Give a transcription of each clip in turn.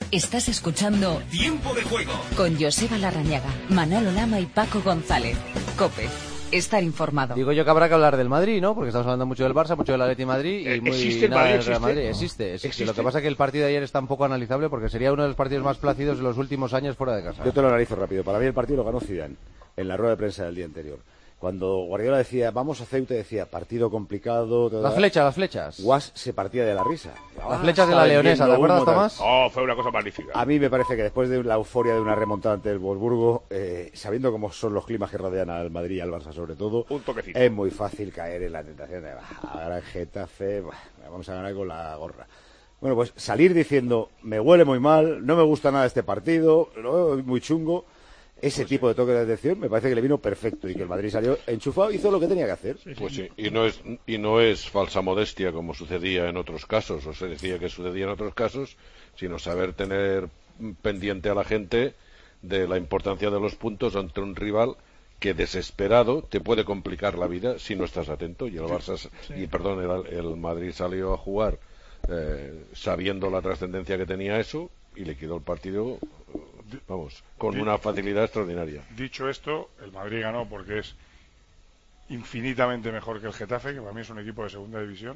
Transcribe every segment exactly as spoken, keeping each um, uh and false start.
Estás escuchando Tiempo de Juego con Joseba Larrañaga, Manolo Lama y Paco González. COPE. Estar informado. Digo yo que habrá que hablar del Madrid, ¿no? Porque estamos hablando mucho del Barça, mucho del Atleti Madrid y muy ¿Existe el nada Madrid? del Real Madrid. ¿Existe? Existe, existe. ¿Existe? Lo que pasa es que el partido de ayer está un poco analizable porque sería uno de los partidos más plácidos de los últimos años fuera de casa. Yo te lo analizo rápido. Para mí el partido lo ganó Zidane en la rueda de prensa del día anterior. Cuando Guardiola decía, vamos a Ceuta, decía, partido complicado... Las flechas, las flechas. Guas se partía de la risa. Las flechas de la Leonesa, ¿te acuerdas, Tomás? Oh, fue una cosa magnífica. A mí me parece que después de la euforia de una remontada ante el Wolfsburgo, eh, sabiendo cómo son los climas que rodean al Madrid y al Barça sobre todo, Un toquecito. es muy fácil caer en la tentación de, bah, ahora en Getafe, bah, vamos a ganar con la gorra. Bueno, pues salir diciendo, me huele muy mal, no me gusta nada este partido, lo veo muy chungo... Ese pues tipo sí. de toque de atención me parece que le vino perfecto y que el Madrid salió enchufado y hizo lo que tenía que hacer. Pues sí, y no es y no es falsa modestia como sucedía en otros casos, o se decía que sucedía en otros casos, sino saber tener pendiente a la gente de la importancia de los puntos ante un rival que desesperado te puede complicar la vida si no estás atento. Y el Barça sí. y perdón, el, el Madrid salió a jugar eh, sabiendo la trascendencia que tenía eso y le quedó el partido. Vamos, con D- una facilidad extraordinaria. Dicho esto, el Madrid ganó porque es infinitamente mejor que el Getafe, que para mí es un equipo de segunda división.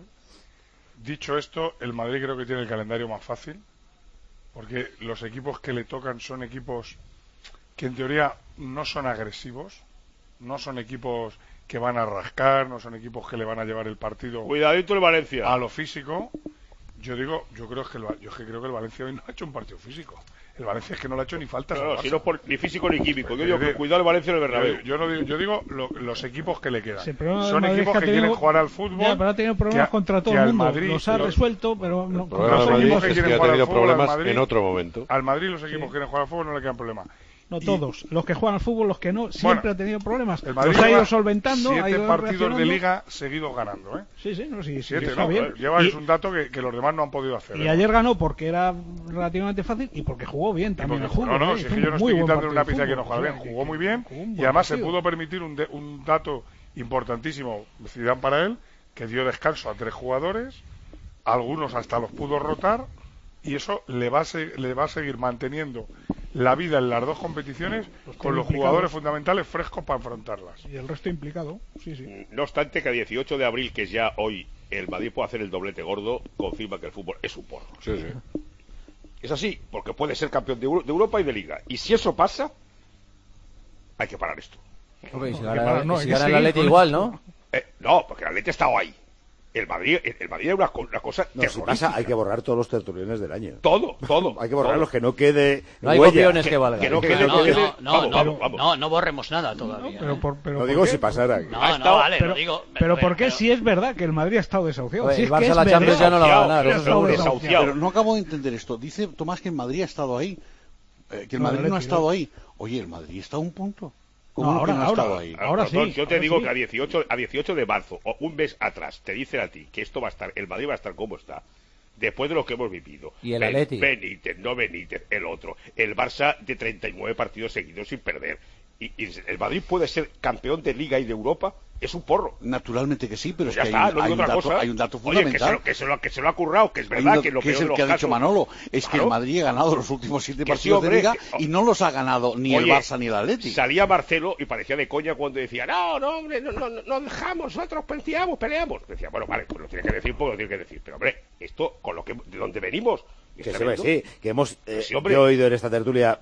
Dicho esto, el Madrid creo que tiene el calendario más fácil, porque los equipos que le tocan son equipos que en teoría no son agresivos, no son equipos que van a rascar, no son equipos que le van a llevar el partido. Cuidadito el Valencia. A lo físico. Yo digo, yo creo que el, yo es que creo que el Valencia hoy no ha hecho un partido físico. El Valencia es que no le ha hecho ni falta. No, no, si no es por, ni físico ni químico. Yo Pues digo, que, cuidado el Valencia en el Bernabéu. Yo, yo, no digo, yo digo lo, los equipos que le quedan. Sí, son equipos que, que tenido, quieren jugar al fútbol. Ya, pero ha tenido problemas que, contra todo el mundo. Madrid, los ha los, resuelto, pero no, el los equipos Madrid que es quieren que ha jugar tenido al fútbol, problemas al Madrid, en otro momento. Al Madrid los equipos sí. que quieren jugar al fútbol no le quedan problemas. No y, todos. Los que juegan al fútbol, los que no, siempre bueno, ha tenido problemas. El Madrid los ha ido solventando. Siete ha ido partidos de liga seguidos ganando, ¿eh? Sí, sí, no, sí, siete, sí, no, bien. Lleva y, es un dato que, que los demás no han podido hacer. Y ¿eh? ayer ganó porque era relativamente fácil y porque jugó bien también porque, el fútbol. No, no, ¿eh? si es que yo no estoy quitando una pizza que no juega bien. Jugó muy bien un y además partido. se pudo permitir un, de, un dato importantísimo, Zidane para él, que dio descanso a tres jugadores, algunos hasta los pudo rotar y eso le va a, se, le va a seguir manteniendo la vida en las dos competiciones los con los implicados. Jugadores fundamentales frescos para afrontarlas. Y el resto implicado, sí, sí. No obstante que a dieciocho de abril, que es ya hoy, el Madrid puede hacer el doblete gordo, confirma que el fútbol es un porro. Sí, sí. Es así, porque puede ser campeón de, Euro, de Europa y de Liga. Y si eso pasa, hay que parar esto. Okay, si no, gana, parar, no, si gana el Atleti igual, ¿no? Eh, no, porque el Atleti ha estado ahí. El Madrid, el, el Madrid es una, una cosa no, si pasa, hay que borrar todos los tertulianes del año. Todo, todo. Hay que borrarlos, todo. que no quede no hay huella. copiones que, que valgan. Que no quede, no, no, quede, no, no, vamos, no, vamos, vamos. no, no borremos nada todavía. No, pero por, pero no ¿por digo qué? si pasara. No, no, vale, pero, lo digo. Pero, pero ¿por qué pero, si es verdad que el Madrid ha estado desahuciado? Pues Si el es Barça que es la Champions ya no la va a ganar. Desahuciado, desahuciado. Pero no acabo de entender esto. Dice Tomás que el Madrid ha estado ahí. Eh, que el no, Madrid no, no ha no. estado ahí. Oye, el Madrid está a un punto. ¿Cómo no, ahora, que no ha ahora, estado ahí? Ahora sí. Yo te ahora digo sí. que a dieciocho, a dieciocho de marzo, o un mes atrás, te dicen a ti que esto va a estar, el Madrid va a estar como está. Después de lo que hemos vivido. Y el Ben, Atleti. Benítez, no Benítez, el otro. El Barça de treinta y nueve partidos seguidos sin perder. Y, y el Madrid puede ser campeón de Liga y de Europa. Es un porro. Naturalmente que sí, pero pues es que está, hay, no hay, un otra dato, cosa. hay un dato Oye, fundamental. que se, lo, que, se lo, que se lo ha currado, que es Hay verdad un, que lo que es peor el de los que ha casos, dicho Manolo. Es claro, que el Madrid ha ganado los últimos siete que partidos sí, hombre, de Liga que, y no los ha ganado ni oye, el Barça ni el Atlético. Salía Marcelo y parecía de coña cuando decía, no, no, hombre, no, no, no dejamos, nosotros peleamos, peleamos. Decía, bueno, vale, pues lo tiene que decir, pues lo tiene que decir. Pero, hombre, esto, con lo que, de donde venimos... Que se ve, sí, que hemos eh, sí, yo he oído en esta tertulia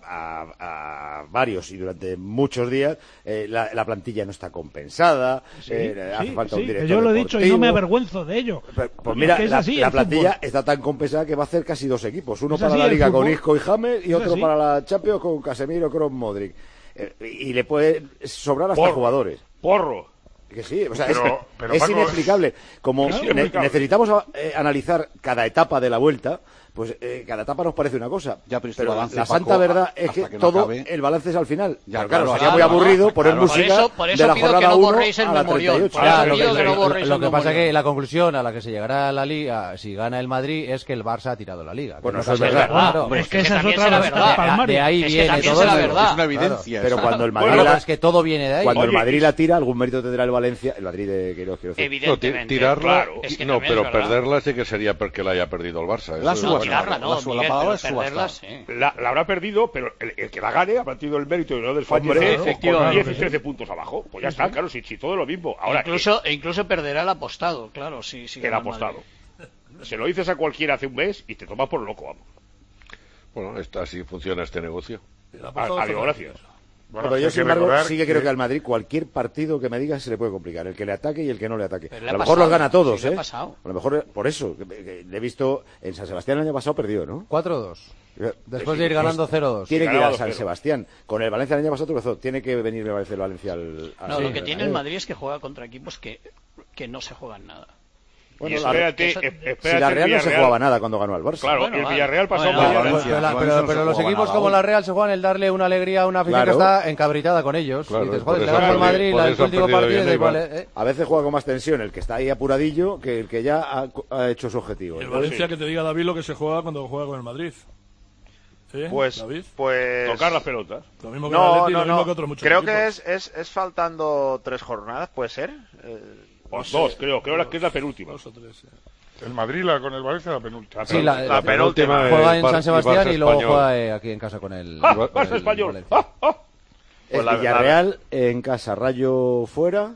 a, a varios y durante muchos días eh, la, la plantilla no está compensada, sí, eh, hace sí, falta sí, un director que yo lo he deportivo. dicho y no me avergüenzo de ello. Pero, pues mira, es la, así, la plantilla fútbol. está tan compensada que va a hacer casi dos equipos, uno es para así, la Liga fútbol. con Isco y James y es otro así. para la Champions con Casemiro, Kroos, Modric. Eh, y le puede sobrar hasta Porro, jugadores. Porro. Que sí, o sea, Pero- es, pero, es Paco, inexplicable. Como es ne- inexplicable. necesitamos eh, analizar cada etapa de la vuelta, pues eh, cada etapa nos parece una cosa. Ya, pero este balance, la Paco, santa verdad es hasta que, que no todo acabe. el balance es al final. Ya, Pero claro, claro, sería muy claro, aburrido poner claro. música Por eso, por eso de la pido que jornada no uno borréis el a la memorión. treinta y ocho. Por eso Ya, lo pido que, que no lo- borréis lo el que pasa es memorión. que la conclusión a la que se llegará a la Liga, si gana el Madrid, es que el Barça ha tirado la Liga. Bueno, Que eso no es pasa- verdad. Claro, Hombre, es que que esa es también otra será de las verdad. palmares. de ahí Es que viene también todo será eso. verdad. Es una evidencia. Pero eso. cuando el Madrid Bueno, la, es que todo viene de ahí. cuando el Oye, Madrid y- la tira, algún mérito tendrá el Valencia, el Madrid de quiero, quiero decir. No, ti- Evidentemente. tirarla, claro. Es que no, también pero es verdad. perderla sí que sería porque la haya perdido el Barça. La Eso suda, tirarla, no, la, Miguel, la palabra pero es perderla, subastar. sí. La, la habrá perdido, pero el, el que la gane, a partir del mérito y no del fallo, Hombre, con efectivamente. diez y trece puntos abajo. Pues ya está, claro, si, si todo es lo mismo. Ahora, incluso, e incluso perderá el apostado, claro, si, si el gana apostado. Madrid. Se lo dices a cualquiera hace un mes y te tomas por loco, vamos. Bueno, esta, así funciona este negocio. Adiós, gracias. Bueno, Bueno, pero hay yo, que sin embargo, recordar sí que creo que al Madrid cualquier partido que me digas se le puede complicar. El que le ataque y el que no le ataque. Pero le A ha lo mejor pasado, los gana todos, sí le ha ¿eh? pasado. A lo mejor, por eso, que, que le he visto en San Sebastián el año pasado perdido, ¿no? cuatro dos. Eh, Después de ir ganando cero dos. Tiene que ir Ganaba a San dos cero. Sebastián. Con el Valencia el año pasado tropezó. Tiene que venir, me parece, el Valencia al... al- No, al- lo que al- tiene el Madrid es que juega contra equipos que, que no se juegan nada. Bueno, Y la- espérate, eso- espérate, si la el Real no se Villarreal- jugaba nada cuando ganó al Barça. Claro, Bueno, el vale. Villarreal pasó Bueno, mañana. Valencia. Pero, la- Valencia pero- no se pero los jugaba equipos nada como hoy. la Real se juegan el darle una alegría a una afición Claro. que está encabritada con ellos. Claro, y dices, por joder, le eso ganas al han perdido- Madrid por la- el eso han último perdido partido y bien, da igual. Eibar. eh, eh. A veces juega con más tensión el que está ahí apuradillo que el que ya ha, ha hecho su objetivo. El Entonces, Valencia que te diga David lo que se juega cuando juega con el Madrid. ¿Sí? Pues, David. pues... Tocar las pelotas. Lo mismo que el No, Atleti, no, lo mismo no. que otros muchos Creo equipos. que es, es, es faltando tres jornadas, ¿puede ser? Eh, O no sé. dos, creo, creo que es la penúltima. Dos o tres, sí. El Madrid la, con el Valencia la penúltima. Sí, la, La penúltima. juega en Bar- San Sebastián Barça y luego Español. juega eh, aquí en casa con el, ¡Ah! con ¡Barça el español! Valencia. ¡Ah! ¡Ah! es Pues la- Villarreal en casa, Rayo fuera,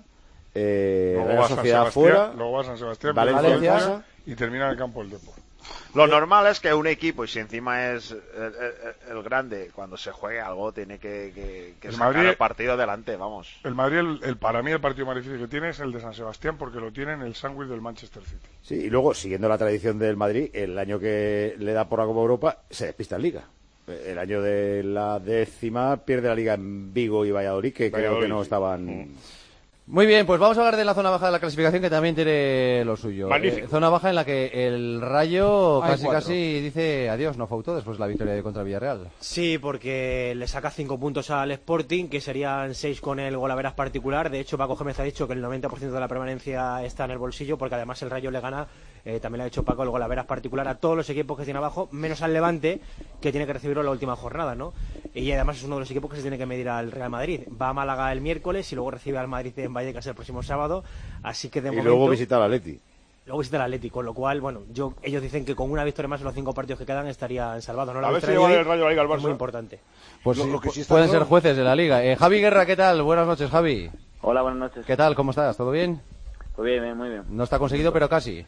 eh, Luego Real va San Sociedad Sebastián, fuera, luego va San Sebastián, Valencia pierde en fuera casa. y termina en el campo del Depor. Lo normal es que un equipo, y si encima es el, el- el grande, cuando se juegue algo, tiene que, que, que El sacar Madrid- el partido adelante, vamos. El Madrid, el, el- para mí, el partido más difícil que tiene es el de San Sebastián porque lo tiene en el sándwich del Manchester City. Sí, y luego, siguiendo la tradición del Madrid, el año que le da por la Copa Europa, se despista en Liga. El año de la décima pierde la Liga en Vigo y Valladolid, que creo Valladolid, que no sí. estaban... Muy bien, pues vamos a hablar de la zona baja de la clasificación que también tiene lo suyo. Magnífico. Eh, zona baja en la que el Rayo Hay casi cuatro. casi dice adiós, no fautó después de la victoria contra Villarreal. Sí, porque le saca cinco puntos al Sporting, que serían seis con el golaveras particular. De hecho, Paco Gémez ha dicho que el noventa por ciento de la permanencia está en el bolsillo, porque además el Rayo le gana, eh, también le ha dicho Paco, el golaveras particular a todos los equipos que tiene abajo, menos al Levante, que tiene que recibirlo en la última jornada, ¿no? Y además es uno de los equipos que se tiene que medir al Real Madrid. Va a Málaga el miércoles y luego recibe al Madrid en Vallecas el próximo sábado, así que de Y momento... luego visita al Atleti. Luego visita el Atlético, con lo cual, bueno, yo, ellos dicen que con una victoria más en los cinco partidos que quedan estarían salvados, ¿no? La A ver si victoria de lleva hoy el Rayo la Liga al es muy Barça. importante. Pues Lo- sí, lo que pu- sí está pueden claro- ser jueces de la Liga. Eh, Javi Guerra, ¿qué tal? Buenas noches, Javi. Hola, buenas noches. ¿Qué tal? ¿Cómo estás? ¿Todo bien? Pues bien, bien, muy bien. No está conseguido, pero casi.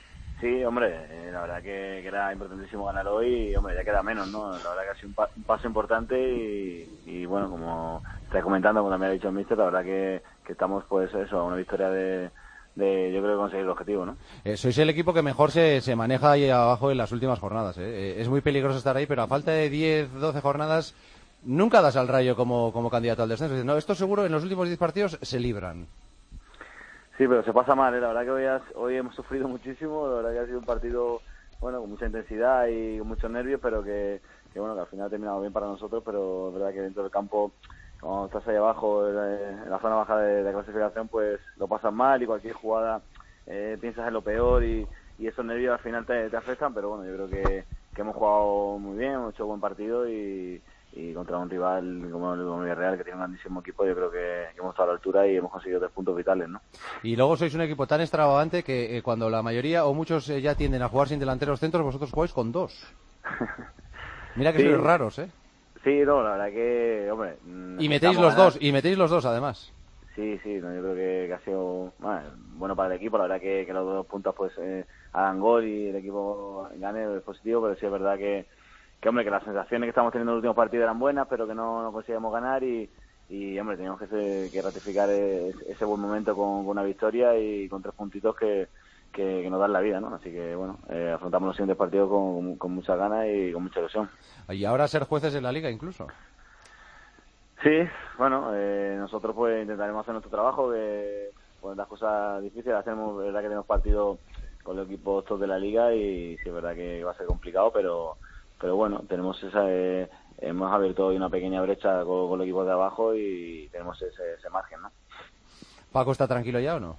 Sí, hombre, eh, la verdad que, que era importantísimo ganar hoy y, hombre, ya queda menos, ¿no? La verdad que ha sido un, pa- un paso importante y, y, bueno, como estás comentando, como también ha dicho el míster, la verdad que, que estamos, pues, eso, a una victoria de, de, yo creo que conseguir el objetivo, ¿no? Eh, sois el equipo que mejor se, se maneja ahí abajo en las últimas jornadas. ¿eh? Eh, es muy peligroso estar ahí, pero a falta de diez, doce jornadas, nunca das al Rayo como, como candidato al descenso. Dices, no, esto seguro en los últimos diez partidos se libran. Sí, pero se pasa mal, ¿eh? La verdad que hoy, has- hoy hemos sufrido muchísimo, la verdad que ha sido un partido, bueno, con mucha intensidad y con muchos nervios, pero que, que bueno, que al final ha terminado bien para nosotros, pero es verdad que dentro del campo, cuando estás ahí abajo, en la, en la zona baja de, de clasificación, pues lo pasas mal y cualquier jugada eh, piensas en lo peor y, y esos nervios al final te, te afectan, pero bueno, yo creo que, que hemos jugado muy bien, hemos hecho buen partido y, y contra un rival como el como Villarreal, que tiene un grandísimo equipo, yo creo que, que hemos estado a la altura y hemos conseguido tres puntos vitales, ¿no? Y luego sois un equipo tan extravagante que eh, cuando la mayoría o muchos eh, ya tienden a jugar sin delanteros centros, vosotros jugáis con dos. Mira que Sí. sois raros, ¿eh? Sí, no, la verdad que, hombre... mm, Y metéis necesitamos los ganar. dos, y metéis los dos además. Sí, sí, no, yo creo que, que ha sido bueno, bueno para el equipo, la verdad que, que los dos puntos pues eh, hagan gol y el equipo gane es positivo, pero sí es verdad que, que hombre, que las sensaciones que estamos teniendo en los últimos partidos eran buenas, pero que no, no conseguíamos ganar y, y hombre, teníamos que, se- que ratificar e- ese buen momento con, con una victoria y con tres puntitos que, que, que nos dan la vida, ¿no? Así que bueno, eh, afrontamos los siguientes partidos con, con muchas ganas y con mucha ilusión. Y ahora ser jueces en la Liga incluso. Sí, bueno, eh, nosotros pues intentaremos hacer nuestro trabajo, que pues las cosas difíciles, hacemos, es verdad que tenemos partido con los equipos todos de la liga y sí es verdad que va a ser complicado, pero pero bueno, tenemos esa, eh, hemos abierto hoy una pequeña brecha con, con los equipos de abajo y tenemos ese, ese margen, ¿no? ¿Paco está tranquilo ya o no?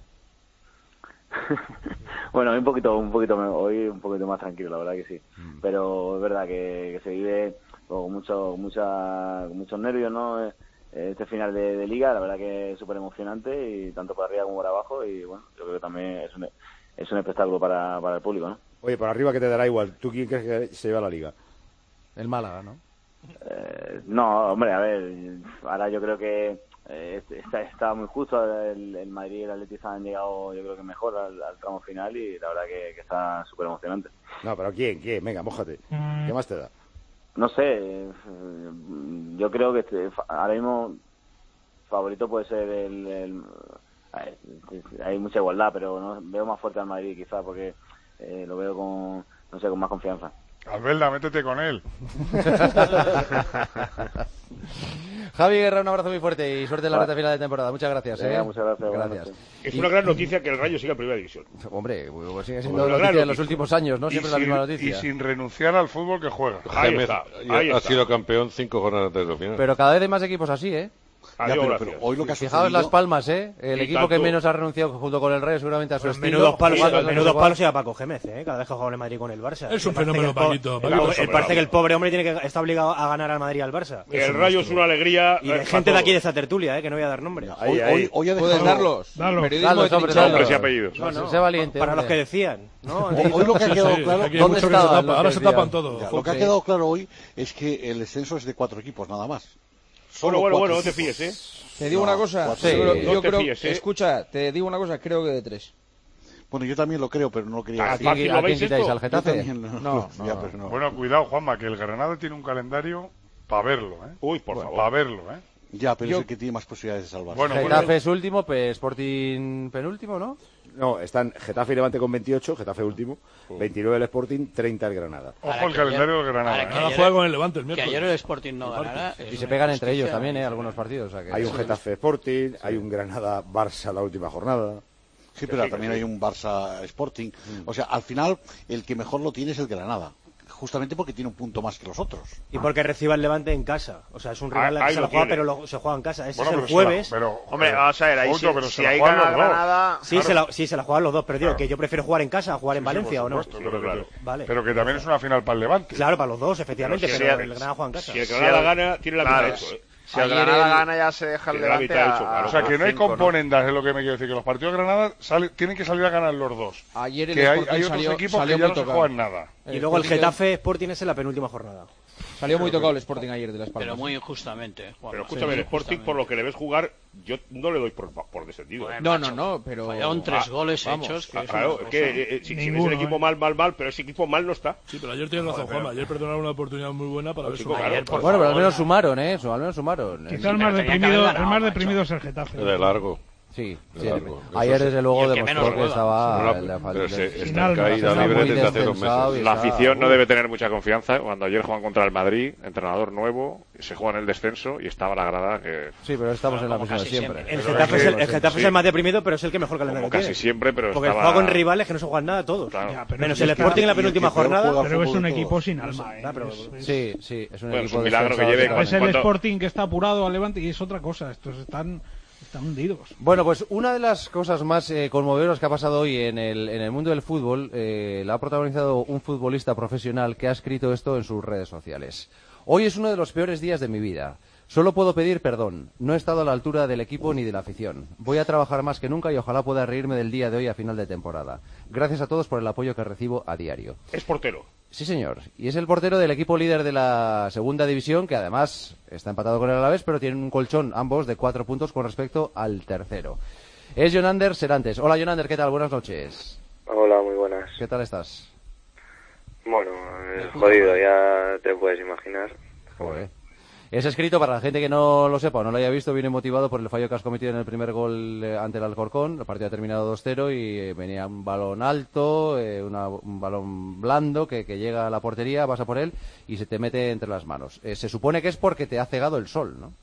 Bueno, hoy un poquito, un poquito, me- hoy un poquito más tranquilo, la verdad que sí. Pero es verdad que, que se vive con mucho, mucha, con muchos nervios, ¿no? Eh, Este final de, de liga, la verdad que es súper emocionante y tanto para arriba como para abajo y bueno, yo creo que también es un, es un espectáculo para, para el público, ¿no? Oye, por arriba que te dará igual. ¿Tú quién crees que se lleva la Liga? El Málaga, ¿no? Eh, no, hombre, a ver, ahora yo creo que eh, está, está muy justo. El, el Madrid y el Atleti han llegado, yo creo que mejor al, al tramo final y la verdad que, que está súper emocionante. No, pero ¿quién? ¿Quién? Venga, mójate. ¿Qué más te da? No sé, eh, yo creo que este, ahora mismo favorito puede ser el... el hay mucha igualdad, pero no veo más fuerte al Madrid quizás porque eh, lo veo con, no sé, con más confianza. Albelda, métete con él. Javi Guerra, un abrazo muy fuerte y suerte en la recta final de temporada. Muchas gracias. ¿eh? Venga, muchas gracias. Gracias. Es una gran noticia que el Rayo siga en primera división. Hombre, pues sigue siendo Una noticia gran en los últimos años, ¿no? Siempre y la sin, misma noticia. Y sin renunciar al fútbol que juega. Ahí Jaime está, ha, ahí ha está. sido campeón cinco jornadas antes del final. Pero cada vez hay más equipos así, ¿eh? Adiós, Ya, pero- gracias. pero hoy lo que ha Fijaos sucedido- Las Palmas, ¿eh? El Y equipo tanto- que menos ha renunciado junto con el Rayo seguramente a su Pues estilo. menudos palos, jugando al menudos no sé palos cuál. y a Paco Gémez, ¿eh? Cada vez que juega en el Madrid con el Barça. Es un Me parece fenómeno, que el po- Paquito, el- Paquito el- es un parece que el fenómeno. pobre hombre tiene que está obligado a ganar al Madrid y al Barça. El Rayo es una alegría. Y eh, de gente para de aquí de todos. esta tertulia, ¿eh? Que no voy a dar nombre. Ahí, Hoy, ahí. hoy, hoy ha Puedes dejado... darlos. Dalos. Periodismo Dalos, de hombre, trinchera. dalos. Nombres y apellidos. No, no, Sé valiente, para los hombre. que decían, ¿no? Hoy, hoy lo que ha Sí, quedado sí, claro... aquí hay ¿dónde mucho que se estaban tapa- los ahora que se tapan decían? todo. Ya, lo que ha Sí. quedado claro hoy es que el descenso es de cuatro equipos, nada más. Bueno, Solo bueno, cuatro bueno, no te equipos. fíes, ¿eh? Te digo una cosa. cuatro. yo creo- Sí. yo No te creo, fíes, ¿eh? escucha, te digo una cosa, creo que de tres. Bueno, yo también lo creo, pero no lo quería Ah, decir. fácil, ¿lo ¿A quién veis quitáis? esto? ¿Al Yo Getafe? también lo- No, ya, no, pero no. Bueno, cuidado, Juanma, que el Granada tiene un calendario para verlo, ¿eh? Uy, por Para favor. verlo, ¿eh? Ya, pero Yo- es el que tiene más posibilidades de salvarse. Bueno, Getafe es último, pues Sporting penúltimo, ¿no? No, están Getafe y Levante con veintiocho, Getafe último, veintinueve el Sporting, treinta el Granada. Ojo Ahora el que calendario ayer- del Granada. ahora ¿eh? que Ahora ayer- juega con el Levante el Que miércoles. ayer el Sporting no ganara. Y se pegan entre ellos también, ¿eh? Algunos partidos. O sea que... Hay un Getafe Sporting, hay un Granada Barça la última jornada. Sí, pero también hay un Barça Sporting. O sea, al final, el que mejor lo tiene es el Granada. Justamente porque tiene un punto más que los otros. Y porque reciba el Levante en casa. O sea, es un rival Ahí que se lo lo juega, tiene. pero lo- se juega en casa. Ese Bueno, es pero el se la- jueves. pero, Hombre, joder, vamos a ver, ahí Couto, si, pero si se la hay juegan gana los dos. Granada... Sí, Claro. se la, sí, se la juegan los dos, pero digo Claro. que yo prefiero jugar en casa a jugar en Sí, sí, por Valencia, ¿o no? supuesto, Pero pero, claro. Vale. pero que también es una final para el Levante. Claro, para los dos, efectivamente, Pero si pero el- el Granada juega en casa. Si el Granada gana, tiene la Claro, mitad hecho, ¿eh? Si el Ayer Granada el- gana ya se deja el Tiene la Levante mitad a, hecho, claro. O sea, que no hay cinco, componendas, es lo que me quiero decir, que los partidos de Granada sale- tienen que salir a ganar los dos. Ayer el Que hay, Sporting hay otros salió, equipos salió que ya muy no se tocado. juegan nada. Y luego el Sporting Getafe Sporting es en la penúltima jornada. Salió muy tocado el Sporting ayer de Las Palmas. Pero muy injustamente. Juanma, Pero escúchame, el muy Sporting, por lo que le ves jugar, yo no le doy por, por descendido. ¿eh? No, no, no, pero... Fallaron tres Ah, goles vamos. hechos. Que Ah, es claro, una es que cosa. eh, eh, si, si ves Ninguno, el equipo ¿eh? mal, mal, mal, pero ese equipo mal no está. Sí, pero ayer tienes razón, Juanma. Ayer perdonaron una oportunidad muy buena para ver su chico, claro, Ayer, por Bueno, pero al favor. menos sumaron, ¿eh? Su- Al menos sumaron. Quizá el pero más tenía que deprimido, haber el ganado, más macho. deprimido es el Getafe. De largo. Sí, De sí. largo. Ayer Eso desde sí. luego Y el que demostró menos que juega. estaba... No, le fal- pero se, le- está Sin en alma, caída está libre muy desde hace dos descensado meses. y La está- afición no Uf. debe tener mucha confianza. Cuando ayer juegan contra el Madrid, entrenador nuevo, se juega en el descenso y estaba la grada que... Sí, pero estamos en la Como misma de casi siempre. siempre. El Pero Getafe, es es el, que- el Getafe sí. es el más deprimido, pero es el que mejor calendario Como casi tiene. siempre, pero Porque estaba... juega con rivales que no se juegan nada todos. Claro. Ya, pero Menos es el que- Sporting en la y el que penúltima peor jornada. juega Pero es un fútbol equipo todo. sin alma. ¿eh? Ah, pero- Es- Sí, sí, es un Bueno, es equipo un milagro que descensado lleve totalmente. Es el ¿Cuánto? Sporting que está apurado al Levante y es otra cosa. Estos están, están hundidos. Bueno, pues una de las cosas más eh, conmovedoras que ha pasado hoy en el, en el mundo del fútbol eh, la ha protagonizado un futbolista profesional que ha escrito esto en sus redes sociales. Hoy es uno de los peores días de mi vida. Solo puedo pedir perdón. No he estado a la altura del equipo ni de la afición. Voy a trabajar más que nunca y ojalá pueda reírme del día de hoy a final de temporada. Gracias a todos por el apoyo que recibo a diario. Es portero. Sí, señor. Y es el portero del equipo líder de la segunda división, que además está empatado con el Alavés, pero tienen un colchón ambos de cuatro puntos con respecto al tercero. Es Jonander Serantes. Hola, Jonander, ¿qué tal? Buenas noches. Hola, muy buenas. ¿Qué tal estás? Bueno, eh, jodido, ya te puedes imaginar. Joder. Es escrito, para la gente que no lo sepa o no lo haya visto, viene motivado por el fallo que has cometido en el primer gol eh, ante el Alcorcón. El partido ha terminado dos cero y eh, venía un balón alto, eh, una- un balón blando que, que llega a la portería, vas a por él y se te mete entre las manos. Eh, se supone que es porque te ha cegado el sol, ¿no?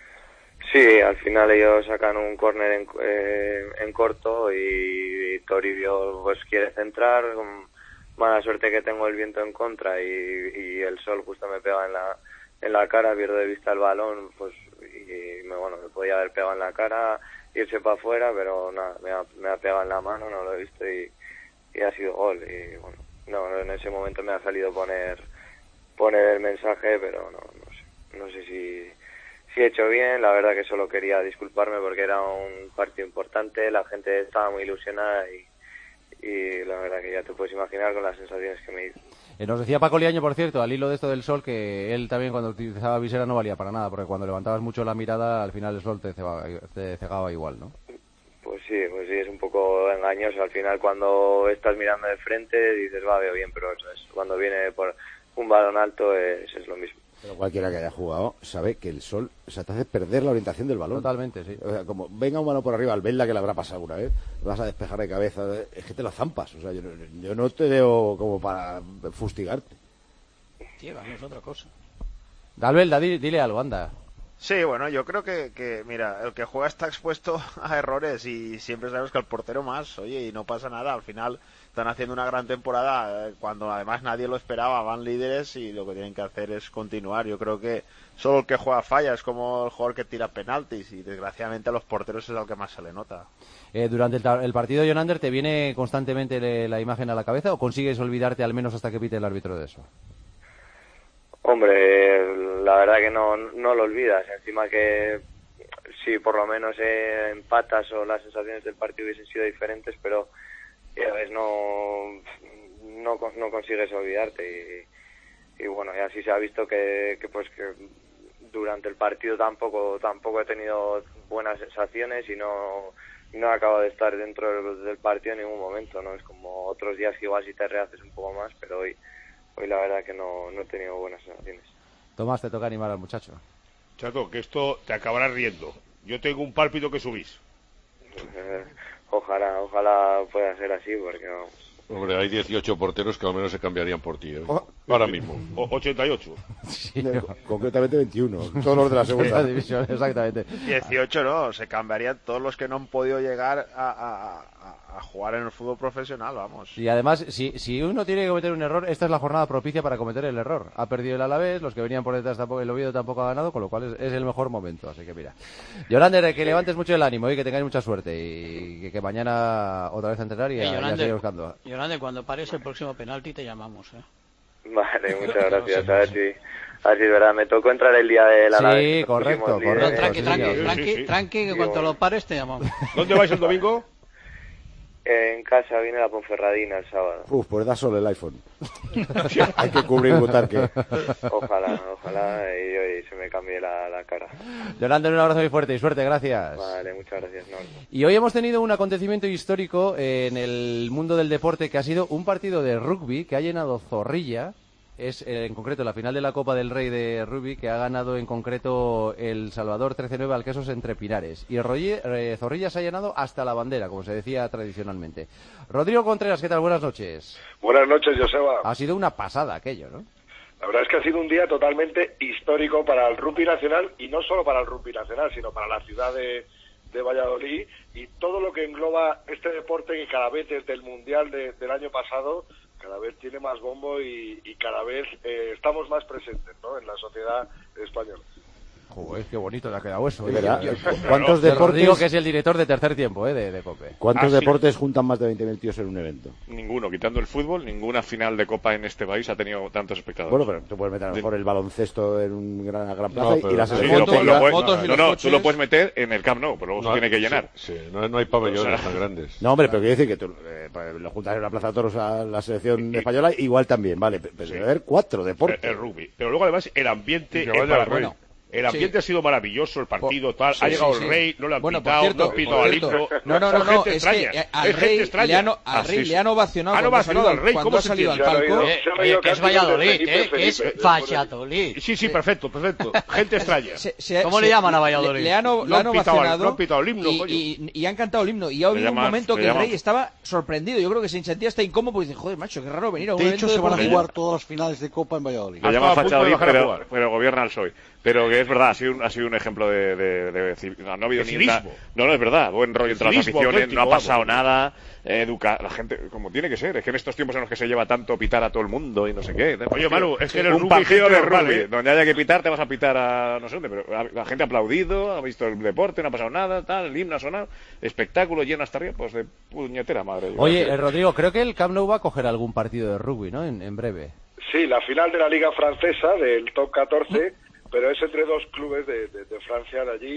Sí, al final ellos sacan un córner en, eh, en corto y Toribio pues quiere centrar. Con mala suerte que tengo el viento en contra y, y el sol justo me pega en la en la cara, pierdo de vista el balón, pues y me, bueno, me podía haber pegado en la cara, irse para afuera, pero nada, me ha, me ha pegado en la mano, no lo he visto y, y ha sido gol. Y bueno, no, en ese momento me ha salido poner poner el mensaje, pero no, no sé, no sé si, si he hecho bien. La verdad que solo quería disculparme porque era un partido importante, la gente estaba muy ilusionada y, y la verdad que ya te puedes imaginar con las sensaciones que me hizo. Eh, nos decía Paco Liaño, por cierto, al hilo de esto del sol, que él también cuando utilizaba visera no valía para nada, porque cuando levantabas mucho la mirada, al final el sol te cegaba, te cegaba igual, ¿no? Pues sí, pues sí, es un poco engañoso. Al final, cuando estás mirando de frente, dices, va, veo bien, pero eso es, cuando viene por un balón alto es, es lo mismo. Pero cualquiera que haya jugado sabe que el sol, o sea, te hace perder la orientación del balón. Totalmente, sí. O sea, como venga un balón por arriba, al verla que le habrá pasado alguna vez, vas a despejar de cabeza, es que te la zampas. O sea, yo, yo no te veo como para fustigarte. Tío, es otra cosa. Dalbelda, dile, dile algo, anda. Sí, bueno, yo creo que, que, mira, el que juega está expuesto a errores y siempre sabemos que el portero más, oye, y no pasa nada, al final están haciendo una gran temporada, eh, cuando además nadie lo esperaba, van líderes y lo que tienen que hacer es continuar. Yo creo que solo el que juega falla, es como el jugador que tira penaltis y desgraciadamente a los porteros es al que más se le nota. Eh, durante el, el partido, Jonander, ¿te viene constantemente le, la imagen a la cabeza o consigues olvidarte al menos hasta que pite el árbitro de eso? Hombre, la verdad que no, no lo olvidas. Encima que sí, por lo menos eh, empatas o las sensaciones del partido hubiesen sido diferentes, pero ya ves, no, no, no consigues olvidarte. Y, y bueno, y así se ha visto que, que pues que durante el partido tampoco tampoco he tenido buenas sensaciones y no, no acabo de estar dentro del, del partido en ningún momento, ¿no? Es como otros días que igual si te rehaces un poco más, pero hoy... Hoy la verdad que no, no he tenido buenas sensaciones. Tomás, te toca animar al muchacho. Chato, que esto te acabarás riendo. Yo tengo un pálpito que subís. Eh, ojalá, ojalá pueda ser así, porque no... Hombre, hay dieciocho porteros que al menos se cambiarían por ti, ¿eh? Oh, ahora mismo. O, ochenta y ocho. Sí, no. Concretamente veintiuno. Todos los de la segunda división, exactamente. dieciocho no, se cambiarían todos los que no han podido llegar a, a, a, a jugar en el fútbol profesional, vamos. Y además, si, si uno tiene que cometer un error, esta es la jornada propicia para cometer el error. Ha perdido el Alavés, los que venían por detrás tampoco, el Oviedo tampoco ha ganado, con lo cual es, es el mejor momento. Así que mira. Jonander, que levantes mucho el ánimo y que tengáis mucha suerte. Y que, que mañana otra vez a entrenar y, hey, a, Jonander, y a seguir buscando. Jonander, cuando pares el próximo penalti te llamamos, ¿eh? Vale, muchas gracias. A ver si, a ver si es verdad. Me tocó entrar el día de la Alavés. Sí, correcto, correcto. No, tranqui, tranqui, sí, tranqui, sí, sí. tranqui, que sí, cuando bueno. lo pares te llamamos. ¿Dónde vais el domingo? En casa, viene la Ponferradina el sábado. Uf, pues da solo el iPhone. Hay que cubrir Butarque. Ojalá, ojalá y hoy se me cambie la, la cara. Jonander, un abrazo muy fuerte y suerte, gracias. Vale, muchas gracias. No. Y hoy hemos tenido un acontecimiento histórico en el mundo del deporte que ha sido un partido de rugby que ha llenado Zorrilla. Es eh, en concreto la final de la Copa del Rey de rugby que ha ganado en concreto el Salvador trece nueve al Quesos entre Pinares. Y Rolle, eh, Zorrilla se ha llenado hasta la bandera, como se decía tradicionalmente. Rodrigo Contreras, ¿qué tal? Buenas noches. Buenas noches, Joseba. Ha sido una pasada aquello, ¿no? La verdad es que ha sido un día totalmente histórico para el rugby nacional, y no solo para el rugby nacional, sino para la ciudad de, de Valladolid y todo lo que engloba este deporte que cada vez desde el Mundial de, del año pasado cada vez tiene más bombo y, y cada vez eh, estamos más presentes, ¿no?, en la sociedad española. Joder, qué bonito te ha quedado eso. ¿Eh? ¿Cuántos deportes? Digo que es el director de tercer tiempo, ¿eh? de, de COPE. ¿Cuántos ah, deportes sí. juntan más de veinte mil tíos en un evento? Ninguno, quitando el fútbol, ninguna final de Copa en este país ha tenido tantos espectadores. Bueno, pero tú puedes meter a lo mejor el baloncesto en un gran, gran plaza no, y la selección. Sí, lo, lo, no, no, no, tú lo puedes meter en el Camp Nou, pero luego no, se tiene que llenar. Sí, sí. No, no hay pabellones o sea, tan grandes. No, hombre, pero quiero decir que tú eh, lo juntas en una plaza de toros a la selección y, española, igual también, vale, pero sí. debe haber cuatro deportes. El, el rugby. Pero luego además el ambiente es bueno. El ambiente sí. ha sido maravilloso, el partido, tal. Sí, ha llegado sí, el rey, no le han bueno, pitado, cierto, no han pitado al himno. No, no, no, no es extraña. que al es rey, gente le han, al ah, rey sí, le han ovacionado han cuando, ovacionado al al rey, cuando ha salido al palco. Eh, oye, que es Valladolid, eh, que es Valladolid. Sí, sí, perfecto, perfecto. Gente extraña. Se, se, ¿Cómo se, le llaman a Valladolid? Le, le han, no le han ovacionado no han pitado el himno, y, y, y han cantado el himno. Y ha habido un momento que el rey estaba sorprendido. Yo creo que se sentía hasta incómodo porque dice, joder, macho, qué raro venir a un de evento hecho, se van a jugar de... todas las finales de Copa en Valladolid. Le llaman Valladolid, pero, pero gobierna el P S O E. Pero que es verdad, ha sido un, ha sido un ejemplo de, de, de, de no ha habido ni una, no, no es verdad, buen rollo entre las aficiones, no ha pasado vamos. nada, eh, educa, la gente como tiene que ser, es que en estos tiempos en los que se lleva tanto pitar a todo el mundo y no sé qué. Oye, Manu, es que en el un partido de rugby, ¿eh? donde haya que pitar te vas a pitar a no sé dónde, pero la gente ha aplaudido, ha visto el deporte, no ha pasado nada, tal, el himno ha sonado, espectáculo lleno hasta arriba, pues de puñetera madre. Oye, eh, Rodrigo, creo que el Camp Nou va a coger algún partido de rugby, ¿no? En, en breve. Sí, la final de la Liga Francesa del top catorce, pero es entre dos clubes de, de, de Francia de allí,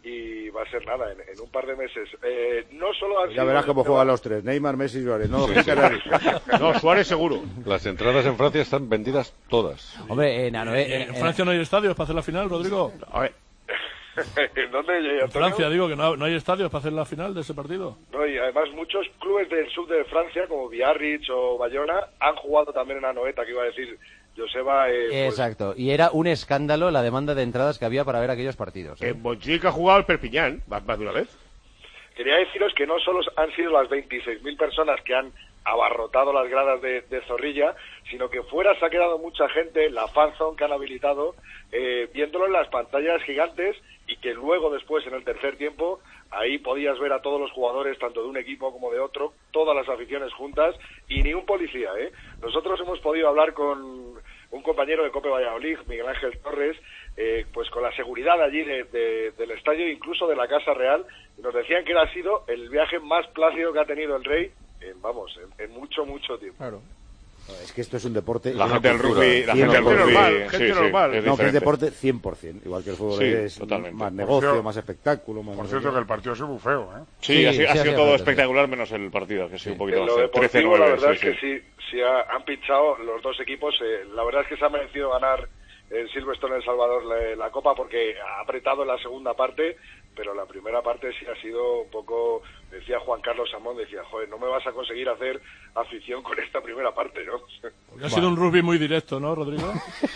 y va a ser nada, en, en un par de meses. Eh, no solo han Ya sido verás cómo tema- juegan los tres, Neymar, Messi y Suárez. No, Sí, lo sí. quita nadie. No, Suárez seguro. Las entradas en Francia están vendidas todas. Hombre, en, ¿En, en Francia no hay estadios para hacer la final, Rodrigo? A ver. ¿En dónde, En Antonio? Francia, digo, que no, no hay estadios para hacer la final de ese partido. No, y además muchos clubes del sur de Francia, como Biarritz o Bayona, han jugado también en Anoeta, que iba a decir Joseba. Eh, pues, Exacto, y era un escándalo la demanda de entradas que había para ver aquellos partidos. ¿eh? En Montjuic ha jugado el Perpiñán, más, más de una vez. Quería deciros que no solo han sido las veintiséis mil personas que han abarrotado las gradas de, de Zorrilla, sino que fuera se ha quedado mucha gente, la fanzone que han habilitado, eh, viéndolo en las pantallas gigantes, y que luego después en el tercer tiempo ahí podías ver a todos los jugadores, tanto de un equipo como de otro, todas las aficiones juntas, y ni un policía, ¿eh? Nosotros hemos podido hablar con un compañero de Cope Valladolid, Miguel Ángel Torres, eh, pues con la seguridad allí de, de, del estadio, incluso de la Casa Real, y nos decían que era sido el viaje más plácido que ha tenido el Rey en, vamos, en, en mucho, mucho tiempo. Claro. Es que esto es un deporte. La una gente del cultura, rugby, la gente del cien por ciento. rugby, normal, sí, gente sí, normal. es no, que es diferente. deporte cien por ciento, igual que el fútbol Sí, es totalmente. más Por negocio, cierto- más espectáculo. Más Por no sé cierto, qué. que el partido ha sido muy feo, ¿eh? Sí, Sí, ha sido, sí, ha sido ha todo sido espectacular menos el partido, que ha sido un poquito En más. lo eh, trece deportivo, la nueve, verdad sí, es que sí. sí, sí ha- han pinchado los dos equipos. Eh, la verdad es que se ha merecido ganar el Silverstone El Salvador la, la Copa, porque ha apretado en la segunda parte, pero la primera parte sí ha sido un poco, decía Juan Carlos Samón, decía, joder, no me vas a conseguir hacer afición con esta primera parte, ¿no? Porque ha sido un rugby muy directo, ¿no, Rodrigo?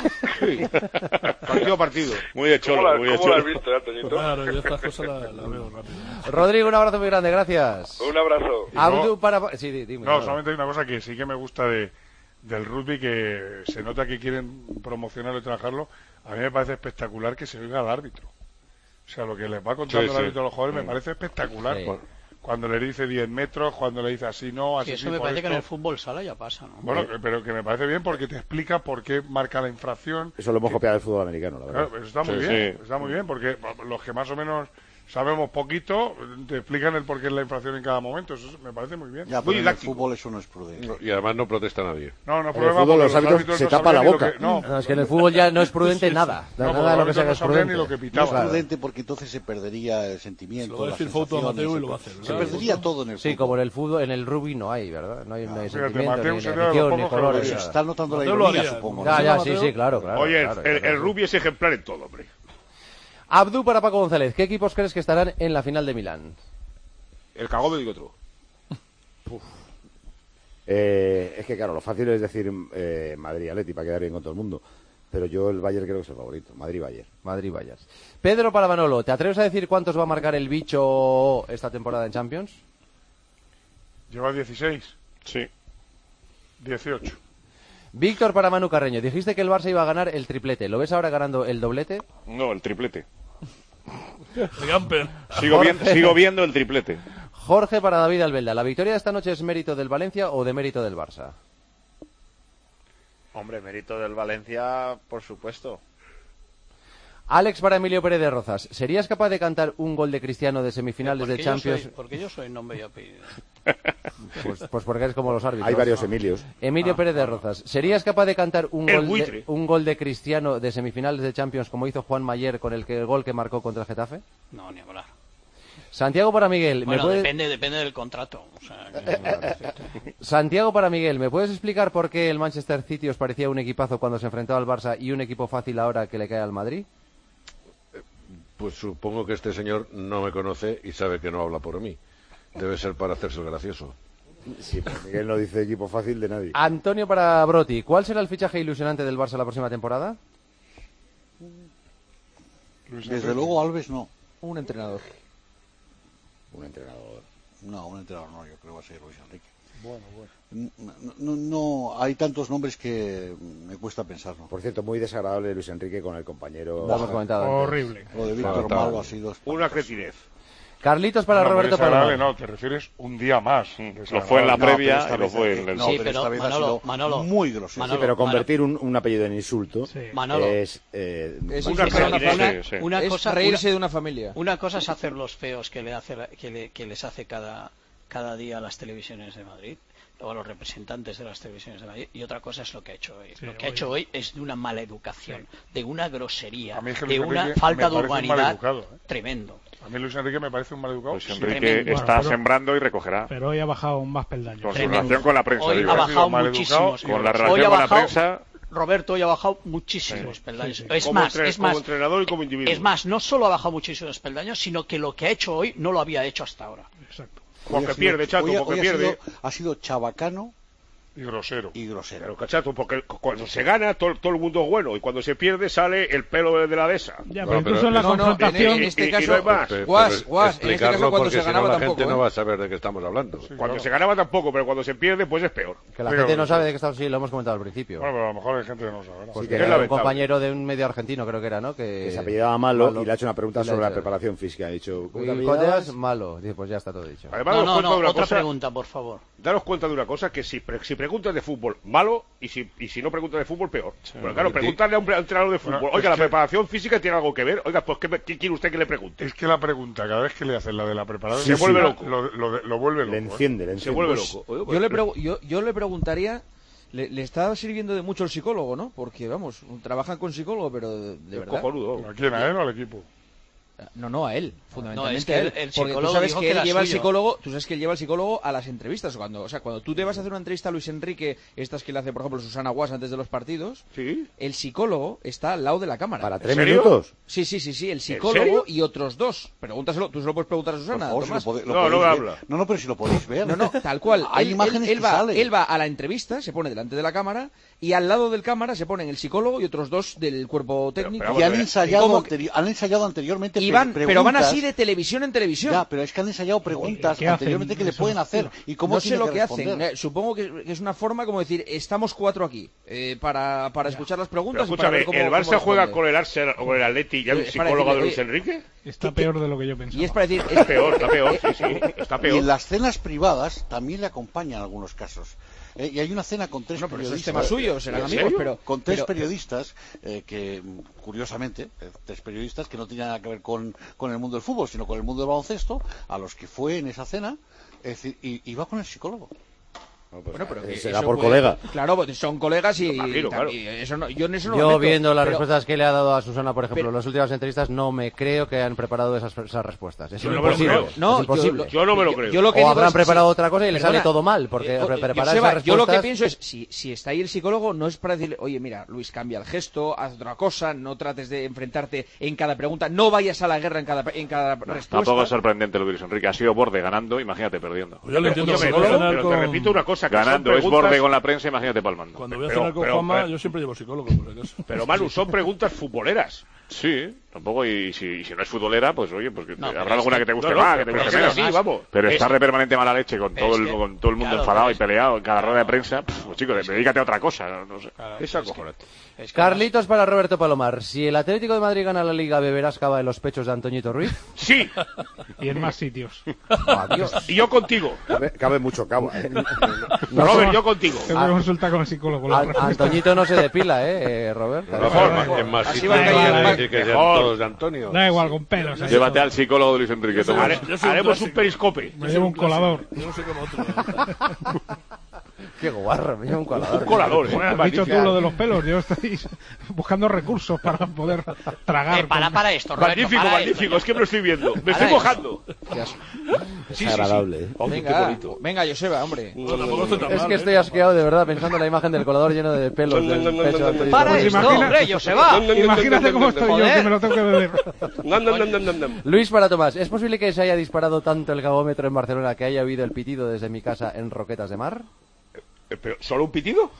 Partido a partido. Muy de ¿Cómo cholo, la, muy de cómo la has cholo. visto, eh, Toñito? Claro, yo estas cosas las la veo rápido. Rodrigo, un abrazo muy grande, gracias. Un abrazo. Y Abdu luego- para... Sí, di- dime. No, Manolo. solamente hay una cosa que sí que me gusta de, del rugby, que se nota que quieren promocionarlo y trabajarlo. A mí me parece espectacular que se oiga al árbitro. O sea, lo que les va contando Sí, el sí. árbitro a los jugadores Mm. me parece espectacular. Sí. Cuando le dice diez metros, cuando le dice así no, así Sí, eso sí, me por parece que en esto. el fútbol sala ya pasa, ¿no? Bueno, pero que me parece bien porque te explica por qué marca la infracción. Eso lo hemos copiado del fútbol americano, la verdad. Claro, eso está muy Sí, bien, sí. está muy bien, porque los que más o menos sabemos poquito te explican el porqué es la infracción en cada momento. Eso me parece muy bien. Ya, Muy pero en el didáctico. fútbol eso no es prudente. No, y además no protesta nadie. No, no, En el problema fútbol porque los árbitros se no tapan la sabrían ni lo boca. que- no, No, es que en el fútbol ya no es prudente nada. No, Nada porque de lo los que se haga árbitros es no sabrían prudente. ni lo que No es pitaban. prudente porque entonces se perdería el sentimiento. Se lo va a las decir Fouto a sensaciones, Mateo y se- lo va a hacer, Se ¿verdad? perdería todo en el Sí, fútbol. como en el fútbol, en el rugby no hay, ¿verdad? No hay, no hay Fíjate, sentimiento, Mateo ni, ni sería de los afición, ni pocos que lo colores. Se haría. está notando la Mateo lo ironía, haría. supongo. Ya, ¿no? ya, Mateo. sí, sí, claro, claro. Oye, claro, el, claro. el rugby es ejemplar en todo, hombre. Abdu para Paco González, ¿qué equipos crees que estarán en la final de Milán? El cagó me digo otro. Eh, es que claro, lo fácil es decir eh, Madrid-Atleti para quedar bien con todo el mundo. Pero yo el Bayern creo que es el favorito. Madrid-Bayern. Madrid-Bayern. Pedro para Manolo, ¿te atreves a decir cuántos va a marcar el bicho esta temporada en Champions? Lleva dieciséis, Sí. dieciocho. Víctor para Manu Carreño, dijiste que el Barça iba a ganar el triplete. ¿Lo ves ahora ganando el doblete? No, el triplete. El Gamper. Sigo, viendo, sigo viendo el triplete. Jorge para David Albelda, ¿la victoria de esta noche es mérito del Valencia o de mérito del Barça? Hombre, mérito del Valencia, por supuesto. Alex para Emilio Pérez de Rozas, ¿serías capaz de cantar un gol de Cristiano de semifinales Porque de yo Champions? soy- porque yo soy nombre y apellido. Pues, pues porque eres como los árbitros. Hay varios Emilios. Emilio Ah, Pérez de Rozas, ¿serías capaz de cantar un El gol de, buitre. un gol de Cristiano de semifinales de Champions como hizo Juan Mayer con el, que, el gol que marcó contra el Getafe? No, ni hablar. Santiago para Miguel, ¿me Bueno, puede- depende, depende del contrato. O sea, que- Santiago para Miguel, ¿me puedes explicar por qué el Manchester City os parecía un equipazo cuando se enfrentaba al Barça y un equipo fácil ahora que le cae al Madrid? Pues supongo que este señor no me conoce y sabe que no habla por mí. Debe ser para hacerse el gracioso. Sí, pero Miguel no dice equipo fácil de nadie. Antonio para Broti, ¿cuál será el fichaje ilusionante del Barça la próxima temporada? Desde luego Alves no. Un entrenador. Un entrenador. No, un entrenador no, yo creo que va a ser Luis Enrique. Bueno, bueno. No, no, no, hay tantos nombres que me cuesta pensarlo. Por cierto, muy desagradable Luis Enrique con el compañero. Lo hemos comentado antes. Horrible. Lo de Víctor Fatal. Malo ha sido Una cretinez. Carlitos para No, muy Roberto desagradable, Palma. no, te refieres un día más. Lo fue en la No, pero previa esta y lo vez- fue en el... no, Sí, pero pero esta vez ha Manolo, sido Manolo, muy grosero. Sí, Manolo, pero convertir un, un apellido en insulto Sí. Manolo. es. Eh, Es muy Una es desagradable. una, cretinez, sí, sí. Una es cosa, reírse una- de una familia. Una cosa es hacer los feos que le hace la- que, le- que les hace cada cada día a las televisiones de Madrid o a los representantes de las televisiones de Madrid, y otra cosa es lo que ha hecho hoy. Sí, lo que ha hoy. hecho hoy es de una mala educación, de una grosería, A mí es que de Luis una Enrique falta me de parece un humanidad maleducado, ¿eh? tremendo. A A mí Luis Enrique me parece un maleducado. Luis Enrique sí, está bueno, sembrando y recogerá. Pero hoy ha bajado más peldaños. Con su relación con la prensa. Hoy digo. ha bajado muchísimo. Con la relación con bajado, la prensa. Roberto, hoy ha bajado muchísimos sí, peldaños. Sí, sí. Es, como más, entre, es más, como entrenador y como individuo. Es más, no solo ha bajado muchísimos peldaños, sino que lo que ha hecho hoy no lo había hecho hasta ahora. Exacto. Porque pierde, Chato, hoy, porque hoy pierde. Ha sido, ha sido chabacano y grosero. Y grosero. Pero, cachato, porque cuando se gana todo, todo el mundo es bueno y cuando se pierde sale el pelo de la dehesa. Ya, pero, no, pero incluso en la no, confrontación... No, en, en este y, caso... y no hay más. Guas, guas, en este caso cuando se ganaba no, la tampoco, gente ¿eh? no va a saber de qué estamos hablando. Sí, cuando claro. se ganaba tampoco, pero cuando se pierde pues es peor. Que la pero, gente no sabe de qué estamos... Sí, lo hemos comentado al principio. Bueno, pero a lo mejor hay gente que no sabe. ¿no? Pues sí, que era un compañero de un medio argentino, creo que era, ¿no? Que, que se apellidaba Malo, Malo y le ha hecho una pregunta sobre la preparación física. Ha dicho, ¿cómo te apellidabas? Malo. Dice, pues ya está todo dicho. Además, no, no, no, de una otra cosa, pregunta, por favor. Daros cuenta de una cosa, que si, si preguntas de fútbol, malo, y si, y si no preguntas de fútbol, peor. Sí, pero claro, preguntarle a un entrenador de fútbol, bueno, oiga, la que... preparación física tiene algo que ver, oiga, pues ¿qué, ¿qué quiere usted que le pregunte? Es que la pregunta, cada vez que le hacen la de la preparación, se vuelve loco. Lo, lo, lo vuelve loco. Le enciende, ¿eh? le enciende. Se vuelve pues, loco. Oye, yo, le pregu yo, yo le preguntaría, le, le está sirviendo de mucho el psicólogo, ¿no? Porque, vamos, trabajan con psicólogo, pero de, de verdad. Cojonudo. ¿A quién? ¿A él o al equipo? No, no, a él, fundamentalmente no, es que a él. El, el porque tú sabes que, que él lleva suyo. el psicólogo, tú sabes que él lleva el psicólogo a las entrevistas. Cuando, o sea, cuando tú te vas a hacer una entrevista a Luis Enrique, estas que le hace, por ejemplo, Susana Guas antes de los partidos, ¿sí? El psicólogo está al lado de la cámara. ¿Para tres minutos? Sí, sí, sí, sí, el psicólogo y otros dos. Pregúntaselo, tú se lo puedes preguntar a Susana. Favor, si lo pode, lo no, no me ver. habla. No, no, pero si lo podéis ver. No, no, tal cual. Hay él, imágenes él, él que va, salen. Él va a la entrevista, se pone delante de la cámara y al lado del cámara se ponen el psicólogo y otros dos del cuerpo técnico. Pero, pero, y han ensayado, anteri han ensayado anteriormente y van, preguntas. Pero van así de televisión en televisión. Ya, pero es que han ensayado preguntas anteriormente que le pueden hacer. ¿Y cómo no sé lo que, que hacen. Eh, supongo que es una forma como decir, estamos cuatro aquí, eh, para, para escuchar las preguntas. Pero, escúchame, y para ver cómo, ¿el Barça cómo juega con el Arsenal o el Atleti y hay un psicólogo de Luis Enrique? Está peor de lo que yo pensaba. Y es para decir... Está peor, está peor, sí, sí, está peor. Y en las cenas privadas también le acompañan algunos casos. Eh, y hay una cena con tres no, pero periodistas. Eso es tema suyo, serán amigos, pero... Con tres pero... periodistas eh, que, curiosamente, eh, tres periodistas que no tenían nada que ver con, con el mundo del fútbol, sino con el mundo del baloncesto, a los que fue en esa cena, es decir, y, y va con el psicólogo. No, pues, bueno, pero eh, que será por puede, colega. Claro, son colegas y, imagino, claro. y eso no, yo en eso no Yo meto, viendo las pero... respuestas que le ha dado a Susana, por ejemplo, pero... en las últimas entrevistas, no me creo que hayan preparado esas, esas respuestas. Es yo imposible. No, no, es imposible. Yo, yo no me lo creo. Yo, yo lo que o habrán preparado si, otra cosa y le sale todo mal, porque eh, preparar Joseba, esas respuestas... Yo lo que pienso es, si, si está ahí el psicólogo, no es para decirle, oye, mira, Luis, cambia el gesto, haz otra cosa, no trates de enfrentarte en cada pregunta, no vayas a la guerra en cada, en cada no, respuesta. Tampoco es sorprendente lo de Luis Enrique. Ha sido Borde ganando, imagínate perdiendo. Pues yo lo entiendo. Pero, pero, pero con... te repito una cosa. Que ganando es Borde con la prensa, imagínate palmando. Cuando voy a cenar con Juanma, yo siempre llevo psicólogo, por si acaso. Pero Manu, son preguntas futboleras. Sí, tampoco, y si, y si no es futbolera, pues oye, pues que no, habrá alguna es que te guste no, no, más, pero, que te guste pero menos. Sí, vamos. Pero es... estar de permanente mala leche con todo, el, que, con todo el mundo claro, enfadado y es... peleado en cada rueda de prensa, pues chicos, dedícate a otra cosa. No sé. Claro, es acojonante. Es que Carlitos para Roberto Palomar. Si el Atlético de Madrid gana la Liga, ¿beberás cava en los pechos de Antoñito Ruiz? Sí. Y en más sitios. Oh, adiós. Y yo contigo. Cabe, cabe mucho cava. ¿eh? No, no, Robert, yo contigo. Te voy a consultar con el psicólogo. A, Antoñito no se depila, ¿eh, Robert? Mejor, en más sitios decir que sean todos de Antonio. Da igual, con pelos. ¿eh? Llévate al psicólogo de Luis Enrique. Haré, haremos un periscope. Me llevo un colador. Yo no sé cómo otro. Qué guarro, me llevo un colador. Un colador, ¿eh? Bueno, has dicho tú lo de los pelos. Yo estoy buscando recursos para poder tragar. Eh, para, para esto, Roberto, magnífico, para magnífico. esto, es que me lo estoy viendo. Me para estoy esto. mojando. Es Sí, agradable. sí, sí. ¿eh? Oh, qué Venga, bonito. venga, Joseba, hombre. No, tampoco estoy tan Es mal, que ¿eh? estoy asqueado de verdad pensando en la imagen del colador lleno de pelos del pecho de Antoñito Para Ruiz. esto, imagina- hombre, Joseba. Imagínate cómo estoy yo, que me lo tengo que beber. Nam, nam, nam, nam, nam, nam. Luis para Tomás, ¿es posible que se haya disparado tanto el gabómetro en Barcelona que haya oído el pitido desde mi casa en Roquetas de Mar? Eh, ¿Pero solo un pitido?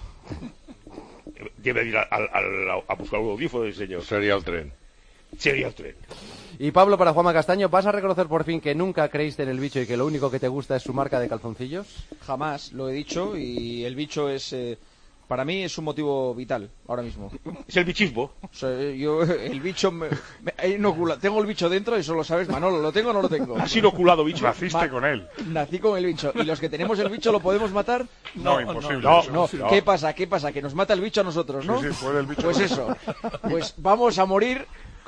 Debe ir a, a, a, a buscar un audífono del señor. Sería el tren. Sería el tren. Y Pablo para Juanma Castaño, ¿vas a reconocer por fin que nunca creíste en el bicho y que lo único que te gusta es su marca de calzoncillos? Jamás, lo he dicho, y el bicho es... Eh, para mí es un motivo vital, ahora mismo. Es el bichismo. O sea, yo, el bicho... Me, me, he inoculado. Tengo el bicho dentro y eso lo sabes, Manolo, ¿lo tengo o no lo tengo? Has inoculado bicho. Naciste Ma- con él. Nací con el bicho. ¿Y los que tenemos el bicho lo podemos matar? No, imposible. no, eso. No, no. ¿qué pasa? ¿Qué pasa? Que nos mata el bicho a nosotros, ¿no? Sí, sí, fue el bicho. Pues eso. Pues vamos a morir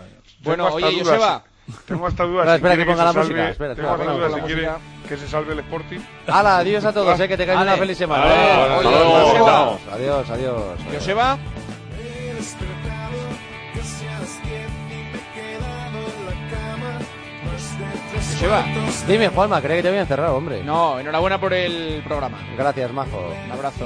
Bueno, Tengo hasta oye, dudas, Joseba. Tengo hasta dudas. No, si espera quiere que ponga se la salve- música, espera, Tengo espera, hasta ponga dudas la si quiere música. que se salve el Sporting. Hala, adiós a todos, eh, que tengáis Vale. una feliz semana. Vale. eh. Oye, Adiós, Joseba. adiós, adiós. Joseba. Joseba. Dime, Juanma, cree que te había encerrado, hombre. No, enhorabuena por el programa. Gracias, majo. Un abrazo.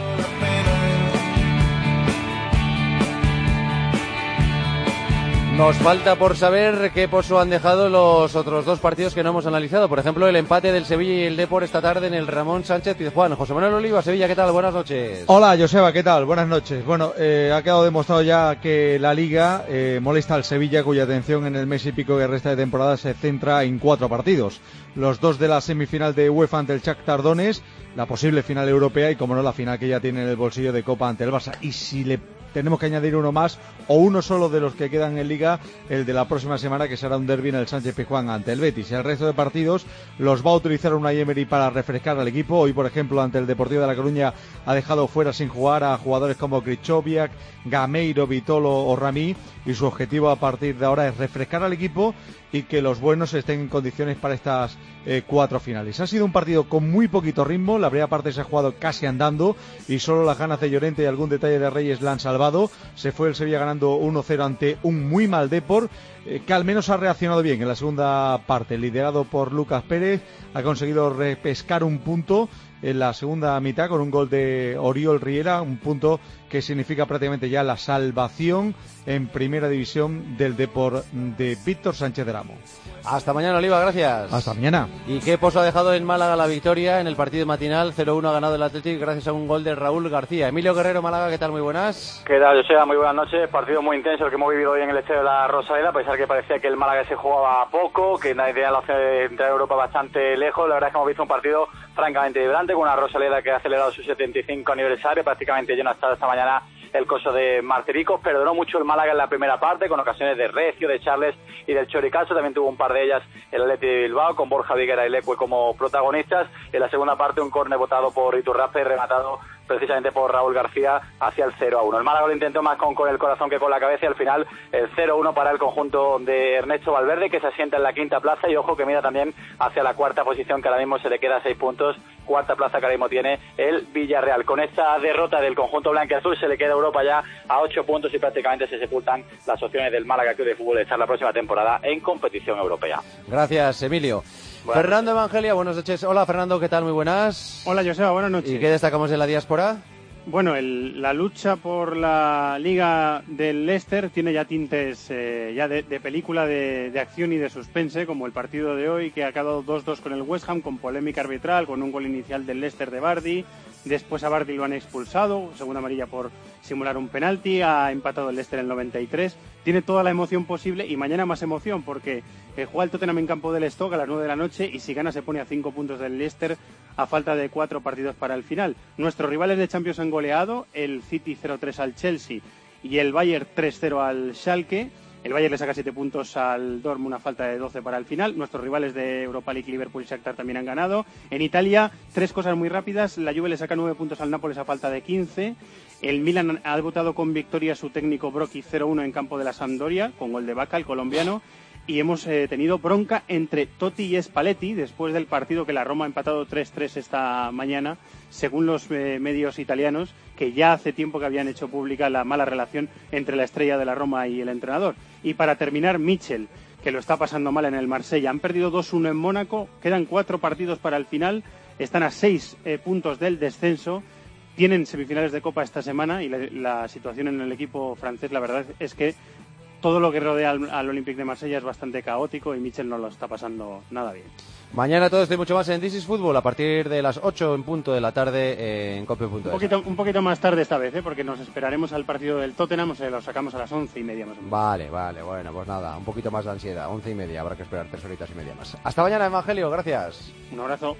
Nos falta por saber qué pozo han dejado los otros dos partidos que no hemos analizado. Por ejemplo, el empate del Sevilla y el Depor esta tarde en el Ramón Sánchez Pizjuán. José Manuel Oliva, Sevilla, ¿qué tal? Buenas noches. Hola, Joseba, ¿qué tal? Buenas noches. Bueno, eh, ha quedado demostrado ya que la Liga eh, molesta al Sevilla, cuya atención en el mes y pico que resta de temporada se centra en cuatro partidos. Los dos de la semifinal de UEFA ante el Shakhtar Donetsk, la posible final europea y, como no, la final que ya tiene en el bolsillo de Copa ante el Barça. Y si le tenemos que añadir uno más, o uno solo de los que quedan en Liga, el de la próxima semana, que será un derbi en el Sánchez Pizjuán ante el Betis. El resto de partidos los va a utilizar Unai Emery para refrescar al equipo. Hoy, por ejemplo, ante el Deportivo de La Coruña ha dejado fuera sin jugar a jugadores como Krychowiak, Gameiro, Vitolo o Rami, y su objetivo a partir de ahora es refrescar al equipo y que los buenos estén en condiciones para estas eh, cuatro finales. Ha sido un partido con muy poquito ritmo, la primera parte se ha jugado casi andando y solo las ganas de Llorente y algún detalle de Reyes la han salvado. Se fue el Sevilla ganando uno cero ante un muy mal Depor, eh, que al menos ha reaccionado bien en la segunda parte. Liderado por Lucas Pérez, ha conseguido repescar un punto en la segunda mitad con un gol de Oriol Riera, un punto que significa prácticamente ya la salvación en primera división del Depor de Víctor Sánchez del Amo. Hasta mañana, Oliva, gracias. Hasta mañana. ¿Y qué pozo ha dejado en Málaga la victoria en el partido matinal? cero uno ha ganado el Athletic gracias a un gol de Raúl García. Emilio Guerrero, Málaga, ¿qué tal? Muy buenas. ¿Qué tal, Joseba? Muy buenas noches. Partido muy intenso el que hemos vivido hoy en el estadio de la Rosaleda, a pesar que parecía que el Málaga se jugaba poco, que nadie tenía la opción de entrar a Europa bastante lejos. La verdad es que hemos visto un partido francamente vibrante, con una Rosaleda que ha celebrado su setenta y cinco aniversario, prácticamente lleno hasta esta mañana el coso de Martiricos. Perdonó mucho el Málaga en la primera parte, con ocasiones de Recio, de Charles y del Choricazo. También tuvo un par de ellas el Athletic de Bilbao, con Borja Viguera y Lecue como protagonistas. En la segunda parte, un córner votado por Iturraspe y rematado precisamente por Raúl García hacia el cero a uno. El Málaga lo intentó más con, con el corazón que con la cabeza, y al final el cero uno para el conjunto de Ernesto Valverde, que se asienta en la quinta plaza, y ojo que mira también hacia la cuarta posición, que ahora mismo se le queda seis puntos, cuarta plaza que ahora mismo tiene el Villarreal. Con esta derrota del conjunto blanquiazul se le queda Europa ya a ocho puntos y prácticamente se sepultan las opciones del Málaga Club de Fútbol de estar la próxima temporada en competición europea. Gracias, Emilio. Buenas Fernando noches. Evangelia, buenas noches. Hola, Fernando, ¿qué tal? Muy buenas. Hola, Joseba, buenas noches. ¿Y qué destacamos de la diáspora? Bueno, el, la lucha por la Liga del Leicester tiene ya tintes eh, ya de, de película de, de acción y de suspense, como el partido de hoy, que ha acabado dos dos con el West Ham, con polémica arbitral, con un gol inicial del Leicester de Vardy. Después a Vardy lo han expulsado, segunda amarilla por simular un penalti. Ha empatado el Leicester en el noventa y tres. Tiene toda la emoción posible, y mañana más emoción, porque eh, juega el Tottenham en campo del Stoke a las nueve de la noche, y si gana se pone a cinco puntos del Leicester a falta de cuatro partidos para el final. Nuestros rivales de Champions han goleado, el City cero tres al Chelsea y el Bayern tres cero al Schalke. El Bayern le saca siete puntos al Dortmund a falta de doce para el final. Nuestros rivales de Europa League, Liverpool y Shakhtar, también han ganado. En Italia, tres cosas muy rápidas. La Juve le saca nueve puntos al Nápoles a falta de quince. El Milan ha debutado con victoria a su técnico Brocchi cero uno en campo de la Sampdoria, con gol de Vaca, el colombiano. Y hemos eh, tenido bronca entre Totti y Spalletti después del partido que la Roma ha empatado tres tres esta mañana, según los eh, medios italianos, que ya hace tiempo que habían hecho pública la mala relación entre la estrella de la Roma y el entrenador. Y para terminar, Michel, que lo está pasando mal en el Marsella. Han perdido dos uno en Mónaco, quedan cuatro partidos para el final, están a seis eh, puntos del descenso, tienen semifinales de Copa esta semana, y la, la situación en el equipo francés, la verdad es que todo lo que rodea al, al Olympique de Marsella es bastante caótico, y Michel no lo está pasando nada bien. Mañana todo esto y mucho más en This is Fútbol, a partir de las ocho en punto de la tarde en cope punto es. Un poquito, un poquito más tarde esta vez, ¿eh? Porque nos esperaremos al partido del Tottenham, o sea, lo sacamos a las once y media más o menos. Vale, vale, bueno, pues nada, un poquito más de ansiedad, once y media, habrá que esperar tres horitas y media más. Hasta mañana, Evangelio, gracias. Un abrazo.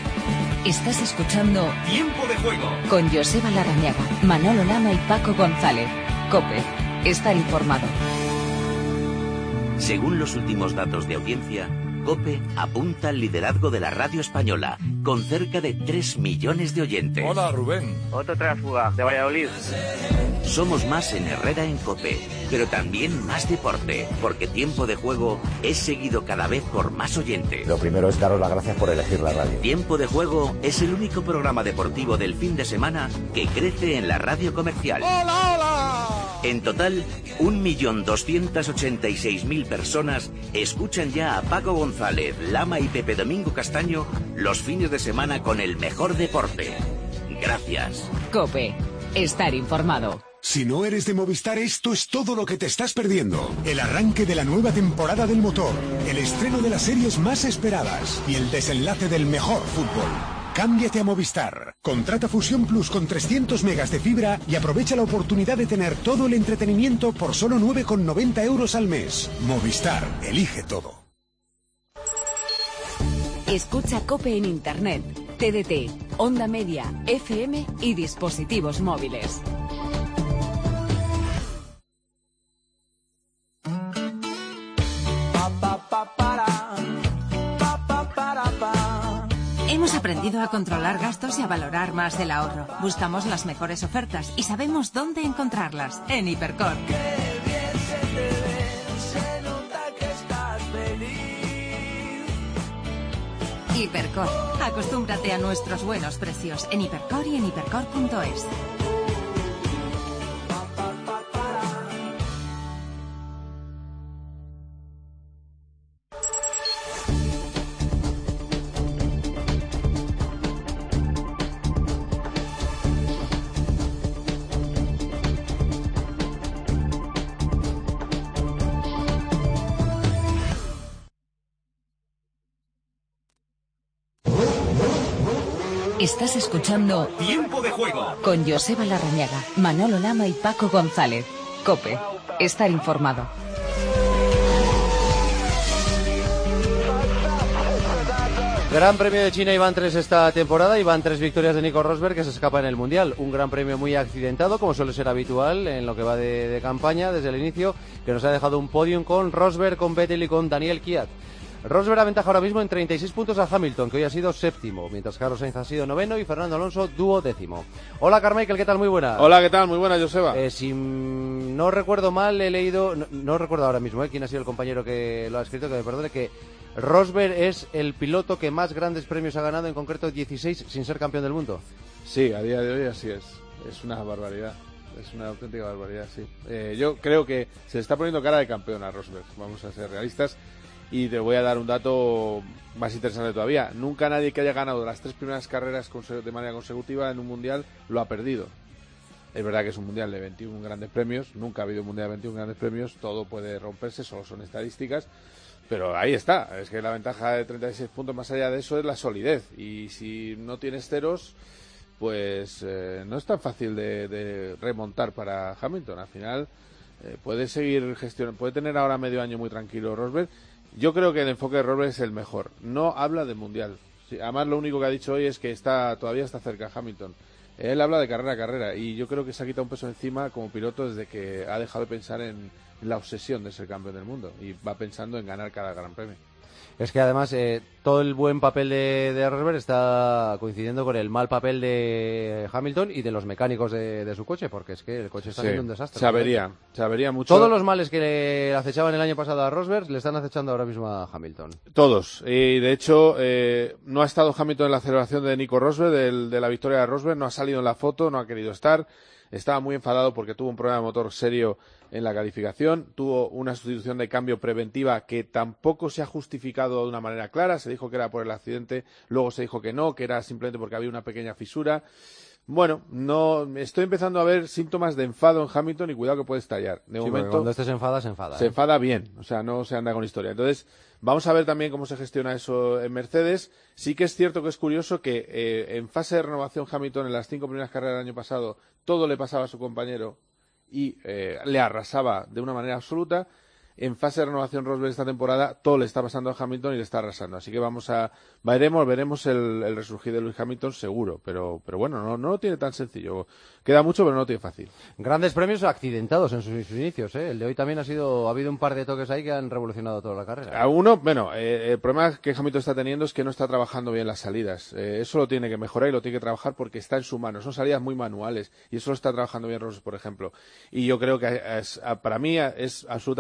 Estás escuchando Tiempo de Juego con Joseba Larrañaga, Manolo Lama y Paco González. COPE, estar informado. Según los últimos datos de audiencia, COPE apunta al liderazgo de la radio española, con cerca de tres millones de oyentes. Hola, Rubén. Otro tránsfuga de Valladolid. Somos más en Herrera en COPE, pero también más deporte, porque Tiempo de Juego es seguido cada vez por más oyentes. Lo primero es daros las gracias por elegir la radio. Tiempo de Juego es el único programa deportivo del fin de semana que crece en la radio comercial. ¡Hola, hola! En total, un millón doscientas ochenta y seis mil personas escuchan ya a Paco González, Lama y Pepe Domingo Castaño los fines de semana con el mejor deporte. Gracias. COPE. Estar informado. Si no eres de Movistar, esto es todo lo que te estás perdiendo. El arranque de la nueva temporada del motor, el estreno de las series más esperadas y el desenlace del mejor fútbol. Cámbiate a Movistar. Contrata Fusión Plus con trescientos megas de fibra y aprovecha la oportunidad de tener todo el entretenimiento por solo nueve con noventa euros al mes. Movistar, elige todo. Escucha COPE en Internet, T D T, Onda Media, F M y dispositivos móviles. Hemos aprendido a controlar gastos y a valorar más el ahorro. Buscamos las mejores ofertas y sabemos dónde encontrarlas. En Hipercor. Hipercor. Acostúmbrate a nuestros buenos precios en Hipercor y en hipercor punto es. Estás escuchando Tiempo de Juego con Joseba Larrañaga, Manolo Lama y Paco González. COPE. Estar informado. Gran Premio de China y van tres esta temporada y van tres victorias de Nico Rosberg, que se escapa en el Mundial. Un gran premio muy accidentado, como suele ser habitual en lo que va de, de campaña desde el inicio, que nos ha dejado un podium con Rosberg, con Vettel y con Daniel Kvyat. Rosberg aventaja ahora mismo en treinta y seis puntos a Hamilton, que hoy ha sido séptimo, mientras Carlos Sainz ha sido noveno y Fernando Alonso duodécimo. Hola Carmichael, ¿qué tal? Muy buena. Hola, ¿qué tal? Muy buena, Joseba. Eh, si no recuerdo mal, he leído, no, no recuerdo ahora mismo eh, quién ha sido el compañero que lo ha escrito, que me perdone, que Rosberg es el piloto que más grandes premios ha ganado, en concreto dieciséis, sin ser campeón del mundo. Sí, a día de hoy así es. Es una barbaridad. Es una auténtica barbaridad, sí. Eh, yo creo que se le está poniendo cara de campeón a Rosberg. Vamos a ser realistas. Y te voy a dar un dato más interesante todavía. Nunca nadie que haya ganado las tres primeras carreras de manera consecutiva en un mundial lo ha perdido. Es verdad que es un mundial de veintiún grandes premios. Nunca ha habido un mundial de veintiún grandes premios. Todo puede romperse, solo son estadísticas. Pero ahí está. Es que la ventaja de treinta y seis puntos más allá de eso es la solidez. Y si no tienes ceros, pues eh, no es tan fácil de, de remontar para Hamilton. Al final eh, puede seguir gestionando, puede tener ahora medio año muy tranquilo Rosberg. Yo creo que el enfoque de Rosberg es el mejor. No habla de mundial. Sí, además, lo único que ha dicho hoy es que está todavía está cerca Hamilton. Él habla de carrera a carrera y yo creo que se ha quitado un peso encima como piloto desde que ha dejado de pensar en la obsesión de ser campeón del mundo y va pensando en ganar cada gran premio. Es que además eh, todo el buen papel de, de Rosberg está coincidiendo con el mal papel de Hamilton y de los mecánicos de, de su coche, porque es que el coche está sí, siendo un desastre. Se avería, se avería mucho. Todos los males que le acechaban el año pasado a Rosberg le están acechando ahora mismo a Hamilton. Todos. Y de hecho, eh, no ha estado Hamilton en la celebración de Nico Rosberg, del, de la victoria de Rosberg, no ha salido en la foto, no ha querido estar. Estaba muy enfadado porque tuvo un problema de motor serio en la calificación, tuvo una sustitución de cambio preventiva que tampoco se ha justificado de una manera clara, se dijo que era por el accidente, luego se dijo que no, que era simplemente porque había una pequeña fisura. Bueno, no estoy empezando a ver síntomas de enfado en Hamilton y cuidado que puede estallar. De sí, momento cuando este se enfada, se enfada. Se ¿eh? enfada bien, o sea, no se anda con historia. Entonces, vamos a ver también cómo se gestiona eso en Mercedes. Sí que es cierto que es curioso que eh, en fase de renovación Hamilton, en las cinco primeras carreras del año pasado, todo le pasaba a su compañero y eh, le arrasaba de una manera absoluta. En fase de renovación Rosberg esta temporada todo le está pasando a Hamilton y le está arrasando, así que vamos a veremos veremos el, el resurgir de Lewis Hamilton seguro, pero pero bueno, no no lo tiene tan sencillo, queda mucho pero no lo tiene fácil. Grandes premios accidentados en sus, sus inicios, ¿eh? El de hoy también ha sido ha habido un par de toques ahí que han revolucionado toda la carrera. A uno, bueno, eh, el problema que Hamilton está teniendo es que no está trabajando bien las salidas, eh, eso lo tiene que mejorar y lo tiene que trabajar porque está en su mano, son salidas muy manuales y eso lo está trabajando bien Rosberg, por ejemplo, y yo creo que es, para mí es absolutamente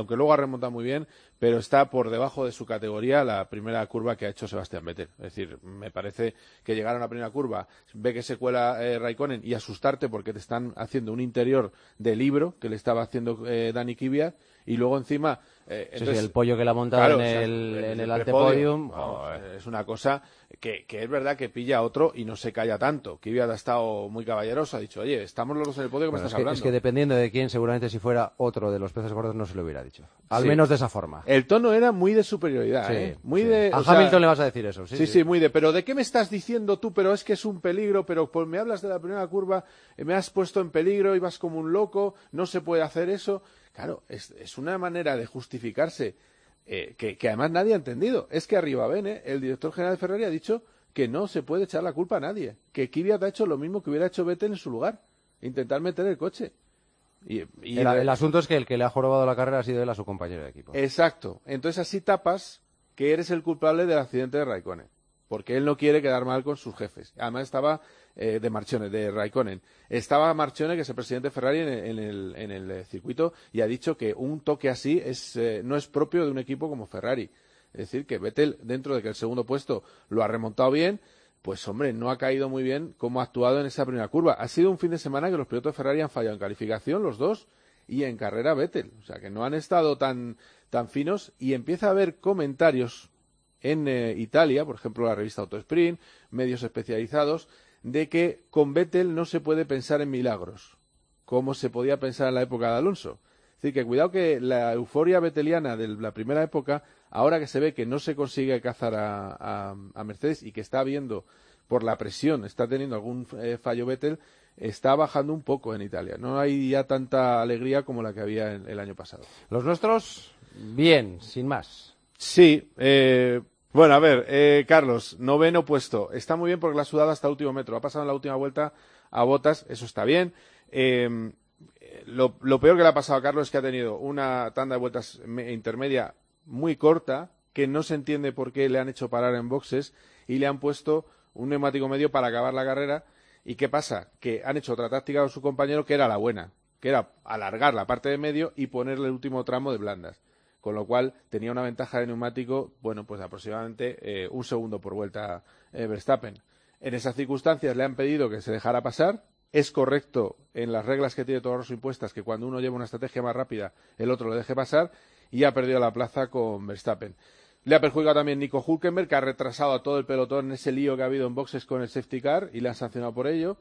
aunque luego ha remontado muy bien, pero está por debajo de su categoría la primera curva que ha hecho Sebastián Vettel. Es decir, me parece que llegar a una primera curva, ve que se cuela eh, Raikkonen y asustarte porque te están haciendo un interior de libro que le estaba haciendo eh, Dani Kvyat, y luego encima... Eh, sí, entonces, sí, el pollo que le ha montado claro, en, o sea, el, en, en el, el antepodium. Vamos, oh, es una cosa que, que es verdad que pilla a otro y no se calla tanto. Kvyat ha estado muy caballeroso, ha dicho, oye, estamos los dos en el podio, que Bueno, me es, estás que, hablando. es que dependiendo de quién, seguramente si fuera otro de los peces gordos no se lo hubiera dicho. Al Sí. menos de esa forma. El tono era muy de superioridad, Sí, ¿eh? Muy sí. de, A o sea, Hamilton le vas a decir eso, sí, Sí, sí. sí, muy de, pero ¿de qué me estás diciendo tú? Pero es que es un peligro, pero pues me hablas de la primera curva, eh, me has puesto en peligro, ibas como un loco, no se puede hacer eso. Claro, es, es una manera de justificarse eh, que, que además nadie ha entendido. Es que arriba Bene, el director general de Ferrari, ha dicho que no se puede echar la culpa a nadie, que Kvyat ha hecho lo mismo que hubiera hecho Vettel en su lugar, intentar meter el coche. Y, y el, el asunto es que el que le ha jorobado la carrera ha sido él a su compañero de equipo. Exacto. Entonces así tapas que eres el culpable del accidente de Raikkonen, porque él no quiere quedar mal con sus jefes. Además estaba eh, de Marchionne, de Raikkonen. Estaba Marchionne, que es el presidente de Ferrari, en el, en el, en el circuito, y ha dicho que un toque así es, eh, no es propio de un equipo como Ferrari. Es decir, que Vettel, dentro de que el segundo puesto lo ha remontado bien, pues hombre, no ha caído muy bien cómo ha actuado en esa primera curva. Ha sido un fin de semana que los pilotos de Ferrari han fallado en calificación, los dos, y en carrera Vettel. O sea, que no han estado tan, tan finos, y empieza a haber comentarios en eh, Italia, por ejemplo, la revista Autosprint, medios especializados, de que con Vettel no se puede pensar en milagros, como se podía pensar en la época de Alonso. Es decir, que cuidado que la euforia veteliana de la primera época, ahora que se ve que no se consigue cazar a, a, a Mercedes y que está habiendo, por la presión, está teniendo algún eh, fallo Vettel, está bajando un poco en Italia. No hay ya tanta alegría como la que había en, el año pasado. Los nuestros, bien, sin más. Sí, eh, bueno, a ver, eh, Carlos, noveno puesto. Está muy bien porque la ha sudado hasta el último metro. Ha pasado en la última vuelta a Bottas, eso está bien. Eh, lo, lo peor que le ha pasado a Carlos es que ha tenido una tanda de vueltas intermedia muy corta, que no se entiende por qué le han hecho parar en boxes y le han puesto un neumático medio para acabar la carrera. ¿Y qué pasa? Que han hecho otra táctica con su compañero que era la buena, que era alargar la parte de medio y ponerle el último tramo de blandas. Con lo cual tenía una ventaja de neumático, bueno, pues de aproximadamente eh, un segundo por vuelta eh, Verstappen. En esas circunstancias le han pedido que se dejara pasar. Es correcto en las reglas que tiene Toro Rosso impuestas que cuando uno lleva una estrategia más rápida, el otro lo deje pasar, y ha perdido la plaza con Verstappen. Le ha perjudicado también Nico Hülkenberg, que ha retrasado a todo el pelotón en ese lío que ha habido en boxes con el safety car y le han sancionado por ello.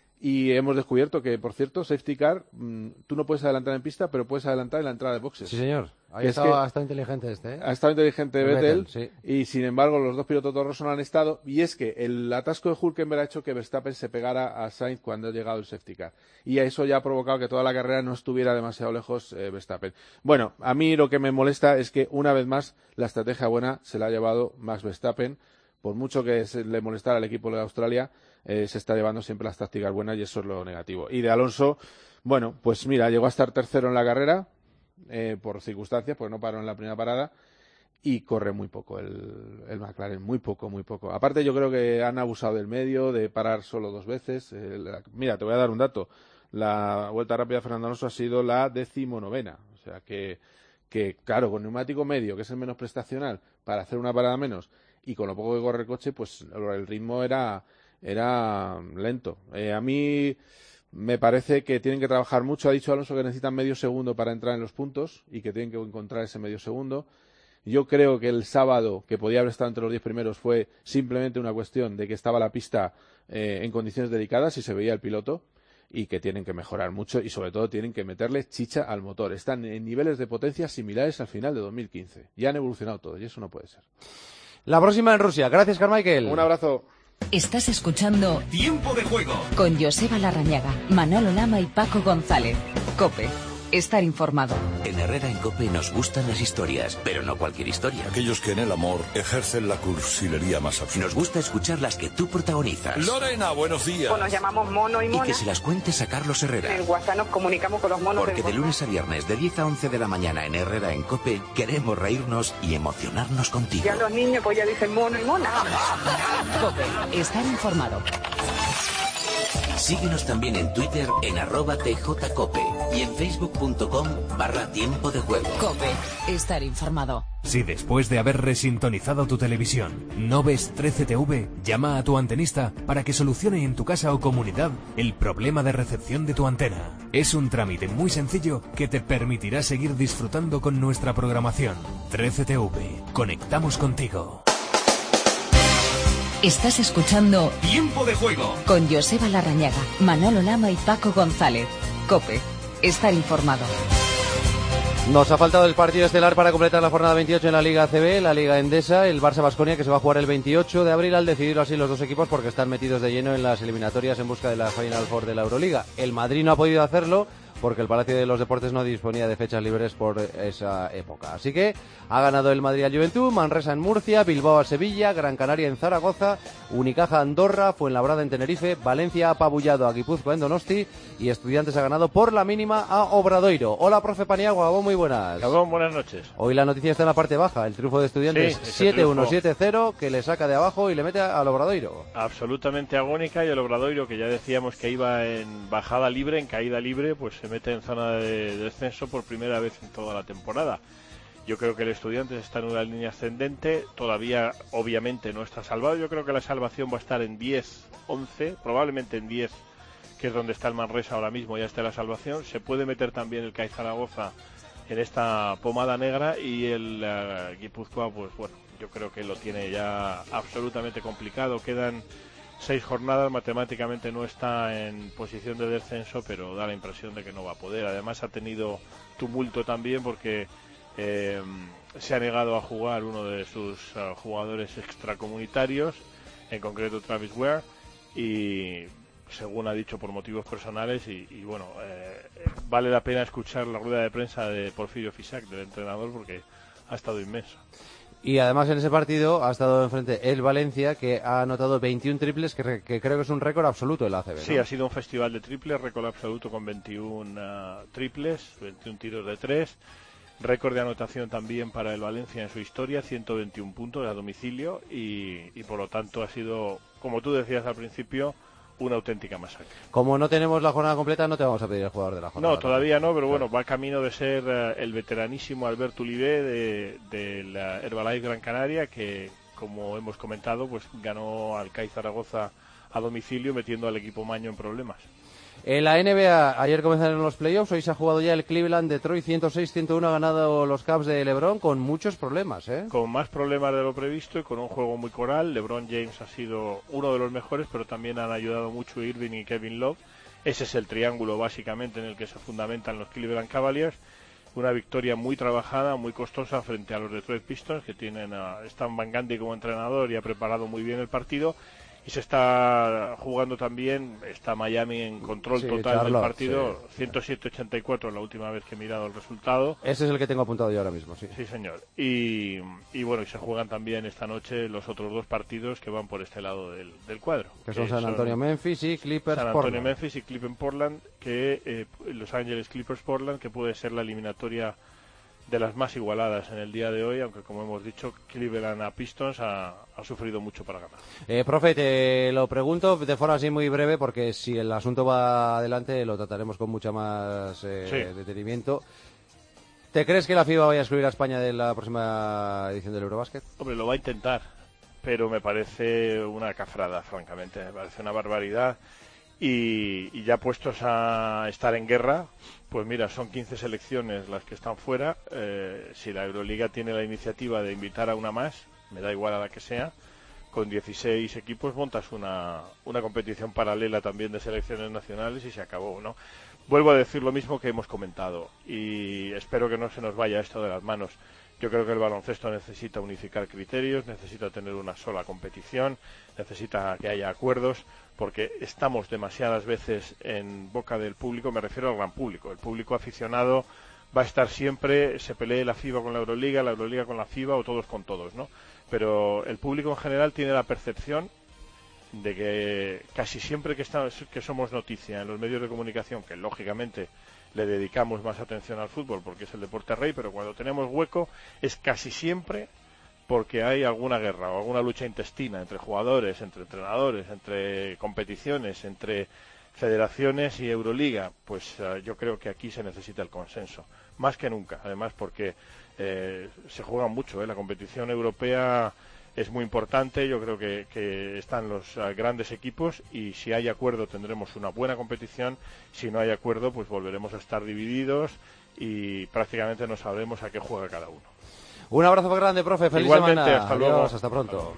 Y hemos descubierto que, por cierto, safety car, mmm, tú no puedes adelantar en pista, pero puedes adelantar en la entrada de boxes. Sí, señor. Ahí estado, ha estado inteligente este, ¿eh? Ha estado inteligente Vettel, Vettel sí. Y sin embargo los dos pilotos de Toro Rosso no han estado. Y es que el atasco de Hülkenberg ha hecho que Verstappen se pegara a Sainz cuando ha llegado el safety car. Y eso ya ha provocado que toda la carrera no estuviera demasiado lejos eh, Verstappen. Bueno, a mí lo que me molesta es que una vez más la estrategia buena se la ha llevado Max Verstappen. Por mucho que se le molestara al equipo de Australia, eh, se está llevando siempre las tácticas buenas y eso es lo negativo. Y de Alonso, bueno, pues mira, llegó a estar tercero en la carrera, eh, por circunstancias, pues no paró en la primera parada, y corre muy poco el, el McLaren, muy poco, muy poco. Aparte yo creo que han abusado del medio, de parar solo dos veces. Eh, la, mira, te voy a dar un dato. La vuelta rápida de Fernando Alonso ha sido la decimonovena. O sea que, que, claro, con neumático medio, que es el menos prestacional, para hacer una parada menos, y con lo poco que corre el coche, pues el ritmo era, era lento. Eh, a mí me parece que tienen que trabajar mucho. Ha dicho Alonso que necesitan medio segundo para entrar en los puntos y que tienen que encontrar ese medio segundo. Yo creo que el sábado, que podía haber estado entre los diez primeros, fue simplemente una cuestión de que estaba la pista eh, en condiciones delicadas y se veía el piloto, y que tienen que mejorar mucho y sobre todo tienen que meterle chicha al motor. Están en niveles de potencia similares al final de dos mil quince. Ya han evolucionado todo y eso no puede ser. La próxima en Rusia. Gracias, Carmichael. Un abrazo. Estás escuchando Tiempo de Juego con Joseba Larrañaga, Manolo Lama y Paco González. COPE. Estar informado. En Herrera en COPE nos gustan las historias, pero no cualquier historia. Aquellos que en el amor ejercen la cursilería más absoluta. Nos gusta escuchar las que tú protagonizas. Lorena, buenos días. Pues nos llamamos Mono y Mona. Y que se las cuentes a Carlos Herrera. En el WhatsApp nos comunicamos con los monos. Porque de lunes a viernes, de diez a once de la mañana en Herrera en COPE, queremos reírnos y emocionarnos contigo. Ya los niños pues ya dicen Mono y Mona. COPE. Estar informado. Síguenos también en Twitter en arroba tjcope y en facebook.com barra tiempo de juego. Cope, estar informado. Si después de haber resintonizado tu televisión no ves trece T V, llama a tu antenista para que solucione en tu casa o comunidad el problema de recepción de tu antena. Es un trámite muy sencillo que te permitirá seguir disfrutando con nuestra programación. trece T V, conectamos contigo. Estás escuchando Tiempo de Juego con Joseba Larrañaga, Manolo Lama y Paco González. Cope, estar informado. Nos ha faltado el partido estelar para completar la jornada veintiocho en la Liga A C B, la Liga Endesa, el Barça-Baskonia, que se va a jugar el veintiocho de abril, al decidirlo así los dos equipos porque están metidos de lleno en las eliminatorias en busca de la Final Four de la Euroliga. El Madrid no ha podido hacerlo porque el Palacio de los Deportes no disponía de fechas libres por esa época. Así que ha ganado el Madrid al Juventud, Manresa en Murcia, Bilbao a Sevilla, Gran Canaria en Zaragoza, Unicaja Andorra, Fuenlabrada en Tenerife, Valencia ha apabullado a Guipúzcoa en Donosti y Estudiantes ha ganado por la mínima a Obradoiro. Hola, profe Paniagua, vos muy buenas. Gabón, buenas noches. Hoy la noticia está en la parte baja, el triunfo de Estudiantes sí, siete uno siete cero que le saca de abajo y le mete al Obradoiro. Absolutamente agónica, y el Obradoiro, que ya decíamos que iba en bajada libre, en caída libre, pues se mete en zona de de descenso por primera vez en toda la temporada. Yo creo que el Estudiantes está en una línea ascendente, todavía obviamente no está salvado. Yo creo que la salvación va a estar en diez, once, probablemente en diez, que es donde está el Manresa ahora mismo, ya está la salvación. Se puede meter también el C A I Zaragoza en esta pomada negra, y el uh, Guipúzcoa, pues bueno, yo creo que lo tiene ya absolutamente complicado. Quedan seis jornadas, matemáticamente no está en posición de descenso, pero da la impresión de que no va a poder. Además ha tenido tumulto también porque eh, se ha negado a jugar uno de sus uh, jugadores extracomunitarios, en concreto Travis Ware, y según ha dicho por motivos personales, y, y bueno, eh, vale la pena escuchar la rueda de prensa de Porfirio Fisac, del entrenador, porque ha estado inmenso. Y además en ese partido ha estado enfrente el Valencia, que ha anotado veintiún triples, que, que creo que es un récord absoluto del A C B, ¿no? Sí, ha sido un festival de triples, récord absoluto con veintiún uh, triples, veintiún tiros de tres, récord de anotación también para el Valencia en su historia, ciento veintiún puntos a domicilio, y, y por lo tanto ha sido, como tú decías al principio, una auténtica masacre. Como no tenemos la jornada completa, no te vamos a pedir el jugador de la jornada. No, todavía no, pero bueno, va camino de ser uh, el veteranísimo Alberto Ulibé de, de la Herbalife Gran Canaria, que, como hemos comentado, pues ganó al C A I Zaragoza a domicilio, metiendo al equipo maño en problemas. En la N B A, ayer comenzaron los playoffs, hoy se ha jugado ya el Cleveland, Detroit ciento seis ciento uno, ha ganado los Cavs de LeBron con muchos problemas, ¿eh? Con más problemas de lo previsto y con un juego muy coral. LeBron James ha sido uno de los mejores, pero también han ayudado mucho Irving y Kevin Love. Ese es el triángulo básicamente en el que se fundamentan los Cleveland Cavaliers. Una victoria muy trabajada, muy costosa frente a los Detroit Pistons, que tienen a Stan Van Gundy como entrenador y ha preparado muy bien el partido. Y se está jugando también, está Miami en control sí, total Charlotte, del partido, sí. ciento siete ochenta y cuatro la última vez que he mirado el resultado. Ese es el que tengo apuntado yo ahora mismo, sí. Sí, señor. Y, y bueno, y se juegan también esta noche los otros dos partidos que van por este lado del, del cuadro. Que son San Antonio-Memphis y Clippers-Portland. San Antonio-Memphis y Clippers-Portland, que eh, Los Ángeles Clippers-Portland, que puede ser la eliminatoria de las más igualadas en el día de hoy, aunque como hemos dicho, Cleveland a Pistons ha, ha sufrido mucho para ganar. Eh, profe, te lo pregunto de forma así muy breve, porque si el asunto va adelante lo trataremos con mucha más eh, sí. detenimiento. ¿Te crees que la FIBA vaya a excluir a España de la próxima edición del Eurobasket? Hombre, lo va a intentar, pero me parece una cafrada, francamente, me parece una barbaridad. Y, y ya puestos a estar en guerra, pues mira, son quince selecciones las que están fuera. Eh, si la Euroliga tiene la iniciativa de invitar a una más, me da igual a la que sea, con dieciséis equipos montas una, una competición paralela también de selecciones nacionales y se acabó, ¿no? Vuelvo a decir lo mismo que hemos comentado y espero que no se nos vaya esto de las manos. Yo creo que el baloncesto necesita unificar criterios, necesita tener una sola competición, necesita que haya acuerdos, porque estamos demasiadas veces en boca del público, me refiero al gran público. El público aficionado va a estar siempre, se pelee la FIBA con la Euroliga, la Euroliga con la FIBA o todos con todos, ¿no? Pero el público en general tiene la percepción de que casi siempre que, estamos, que somos noticia en los medios de comunicación, que lógicamente le dedicamos más atención al fútbol porque es el deporte rey, pero cuando tenemos hueco es casi siempre porque hay alguna guerra o alguna lucha intestina entre jugadores, entre entrenadores, entre competiciones, entre federaciones y Euroliga, pues uh, yo creo que aquí se necesita el consenso, más que nunca, además porque eh, se juega mucho, ¿eh? La competición europea es muy importante, yo creo que, que están los uh, grandes equipos y si hay acuerdo tendremos una buena competición, si no hay acuerdo pues volveremos a estar divididos y prácticamente no sabremos a qué juega cada uno. Un abrazo muy grande, profe, feliz Igualmente, semana. hasta Adiós, luego. hasta pronto.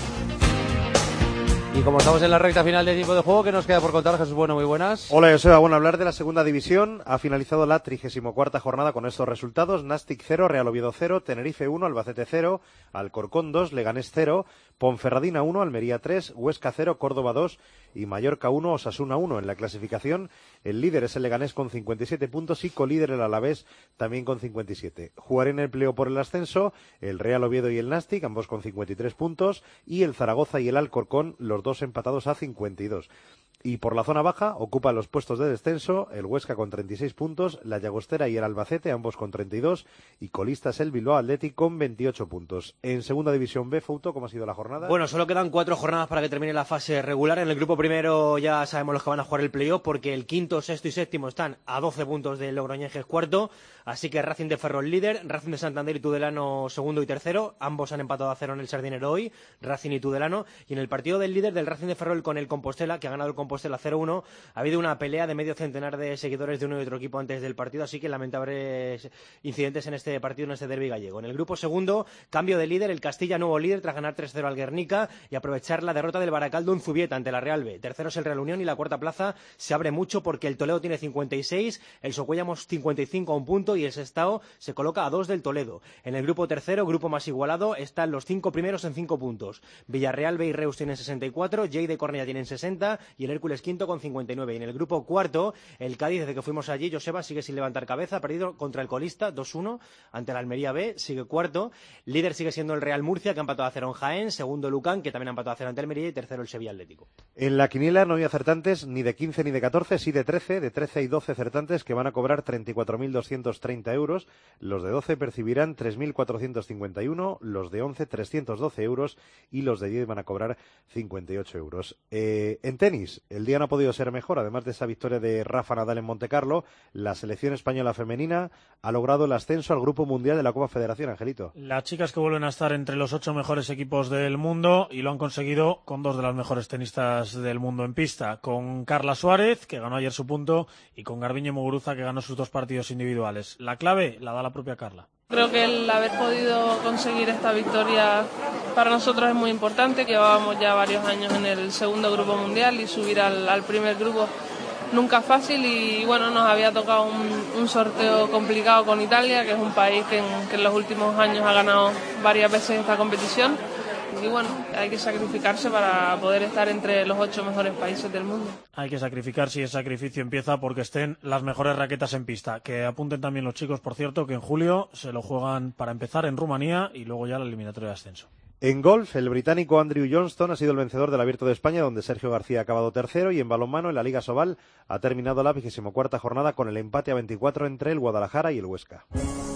Y como estamos en la recta final del tiempo de juego, ¿qué nos queda por contar, Jesús Bueno? Muy buenas. Hola, Joseba. Bueno, hablar de la segunda división. Ha finalizado la trigésima cuarta jornada con estos resultados. Nastic cero, Real Oviedo cero, Tenerife uno, Albacete cero, Alcorcón dos, Leganés cero, Ponferradina uno, Almería tres, Huesca cero, Córdoba dos y Mallorca uno, Osasuna uno. En la clasificación, el líder es el Leganés con cincuenta y siete puntos y colíder el Alavés también con cincuenta y siete. Jugarán en el pleo por el ascenso el Real Oviedo y el Nastic, ambos con cincuenta y tres puntos, y el Zaragoza y el Alcorcón, los dos empatados a cincuenta y dos. Y por la zona baja ocupan los puestos de descenso el Huesca con treinta y seis puntos, la Llagostera y el Albacete, ambos con treinta y dos, y colistas el Bilbao Athletic con veintiocho puntos. En segunda división B, Fouto, ¿cómo ha sido la jornada? Bueno, solo quedan cuatro jornadas para que termine la fase regular. En el grupo primero ya sabemos los que van a jugar el playoff, porque el quinto, sexto y séptimo están a doce puntos del Logroñés, que es cuarto, así que Racing de Ferrol líder, Racing de Santander y Tudelano segundo y tercero, ambos han empatado a cero en el Sardinero hoy, Racing y Tudelano, y en el partido del líder del Racing de Ferrol con el Compostela, que ha ganado el Compostela cero uno, ha habido una pelea de medio centenar de seguidores de uno y otro equipo antes del partido, así que lamentables incidentes en este partido, en este derbi gallego. En el grupo segundo, cambio de líder, el Castilla nuevo líder tras ganar tres cero al Guernica y aprovechar la derrota del Baracaldo en Zubieta ante la Real B. Tercero es el Real Unión y la cuarta plaza se abre mucho porque el Toledo tiene cincuenta y seis, el Socuellamos cincuenta y cinco a un punto y el Sestao se coloca a dos del Toledo. En el grupo tercero, grupo más igualado, están los cinco primeros en cinco puntos. Villarreal B y Reus tienen sesenta y cuatro, Lleida de Cornellá tienen sesenta y el Hércules quinto con cincuenta y nueve. Y en el grupo cuarto, el Cádiz, desde que fuimos allí, Joseba, sigue sin levantar cabeza, ha perdido contra el colista dos uno ante la Almería B, sigue cuarto. Líder sigue siendo el Real Murcia, que ha empatado a cero en Jaén, segundo Lucán, que también ha empatado a cero ante Almería, y tercero el Sevilla Atlético. En la quiniela no hay acertantes ni de quince ni de catorce, sí de trece, de trece y doce acertantes que van a cobrar treinta y cuatro mil doscientos treinta euros, los de doce percibirán tres mil cuatrocientos cincuenta y uno, los de once trescientos doce euros y los de diez van a cobrar cincuenta y ocho euros. Eh, en tenis, el día no ha podido ser mejor, además de esa victoria de Rafa Nadal en Montecarlo, la selección española femenina ha logrado el ascenso al Grupo Mundial de la Copa Federación, Angelito. Las chicas que vuelven a estar entre los ocho mejores equipos del mundo y lo han conseguido con dos de las mejores tenistas del mundo en pista, con Carla Suárez, que ganó ayer su punto, y con Garbiñe Muguruza, que ganó sus dos partidos individuales. La clave la da la propia Carla. Creo que el haber podido conseguir esta victoria para nosotros es muy importante. Llevábamos ya varios años en el segundo grupo mundial y subir al, al primer grupo nunca es fácil y bueno, nos había tocado un, un sorteo complicado con Italia, que es un país que en, que en los últimos años ha ganado varias veces esta competición. Y bueno, hay que sacrificarse para poder estar entre los ocho mejores países del mundo. Hay que sacrificarse y el sacrificio empieza porque estén las mejores raquetas en pista. Que apunten también los chicos, por cierto, que en julio se lo juegan para empezar en Rumanía y luego ya la eliminatoria de ascenso. En golf, el británico Andrew Johnston ha sido el vencedor del Abierto de España, donde Sergio García ha acabado tercero, y en balonmano, en la Liga Sobal, ha terminado la vigésima cuarta jornada con el empate a veinticuatro entre el Guadalajara y el Huesca.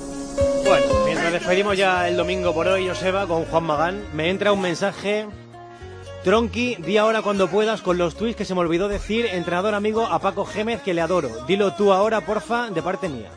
Bueno, mientras despedimos ya el domingo por hoy, Joseba, con Juan Magán, me entra un mensaje. Tronqui, di ahora cuando puedas con los tuits que se me olvidó decir, entrenador amigo a Paco Gémez, que le adoro. Dilo tú ahora, porfa, de parte mía.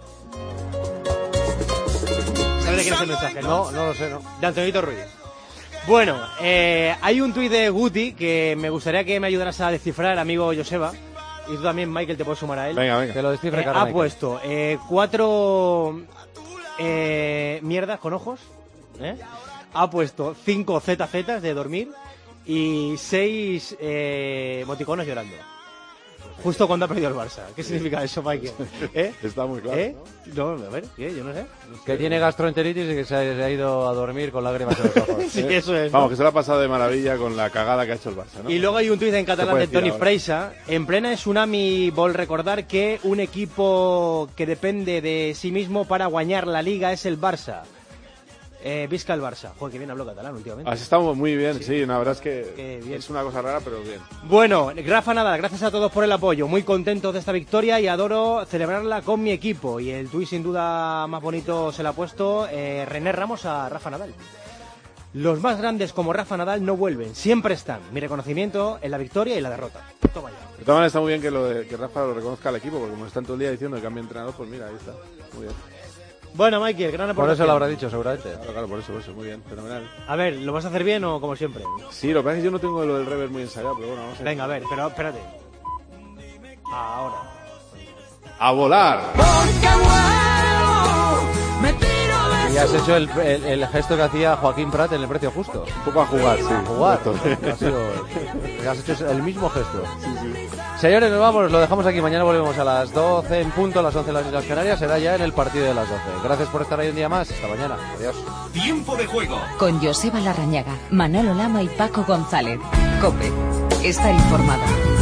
¿Sabes de quién es el mensaje? No, no lo sé, no. De Antonito Ruiz. Bueno, eh, hay un tuit de Guti que me gustaría que me ayudaras a descifrar, amigo Joseba. Y tú también, Michael, te puedes sumar a él. Venga, venga. Te lo descifre, eh, Carlos. Ha puesto eh, cuatro eh, mierdas con ojos. ¿eh? Ha puesto cinco Z Z de dormir y seis eh, emoticonos llorando. Justo cuando ha perdido el Barça. ¿Qué significa eso, Michael? ¿Eh? Está muy claro, ¿Eh? ¿no? No, a ver, ¿qué? Yo no sé. Que tiene gastroenteritis y que se ha, se ha ido a dormir con lágrimas en los ojos. Sí, eso es. Vamos, ¿no? que se lo ha pasado de maravilla con la cagada que ha hecho el Barça, ¿no? Y luego hay un tuit en catalán de Toni ahora? Freisa. En plena tsunami vol recordar que un equipo que depende de sí mismo para ganar la Liga es el Barça. Eh, visca el Barça. Joder, que bien hablo catalán últimamente. Has estado muy bien, sí, sí, la verdad es que Qué bien. es una cosa rara, pero bien. Bueno, Rafa Nadal, gracias a todos por el apoyo. Muy contentos de esta victoria y adoro celebrarla con mi equipo. Y el tuit sin duda más bonito se lo ha puesto eh, René Ramos a Rafa Nadal. Los más grandes como Rafa Nadal no vuelven, siempre están. Mi reconocimiento en la victoria y la derrota. Toma ya. De todas maneras está muy bien que, lo de, que Rafa lo reconozca al equipo, porque como están todo el día diciendo que cambia entrenador, pues mira, ahí está. Muy bien. Bueno, Michael, gran aportación. Por eso lo habrá dicho, seguramente. Claro, claro, por eso, por eso. Muy bien, fenomenal. A ver, ¿lo vas a hacer bien o como siempre? Sí, lo que pasa es que yo no tengo lo del reverb muy ensayado, pero bueno, vamos a ver. Venga, a ver, pero espérate. Ahora. ¡A volar! Y has hecho el, el, el gesto que hacía Joaquín Prat en El precio justo. Un poco a jugar, sí. A jugar. Ha sido, has hecho el mismo gesto. Sí, sí. Señores, nos vamos, lo dejamos aquí. Mañana volvemos a las doce en punto, a las once en las Islas Canarias. Será ya en el partido de las doce. Gracias por estar ahí un día más. Hasta mañana. Adiós. Tiempo de juego. Con Joseba Larrañaga, Manolo Lama y Paco González. COPE. Está informado.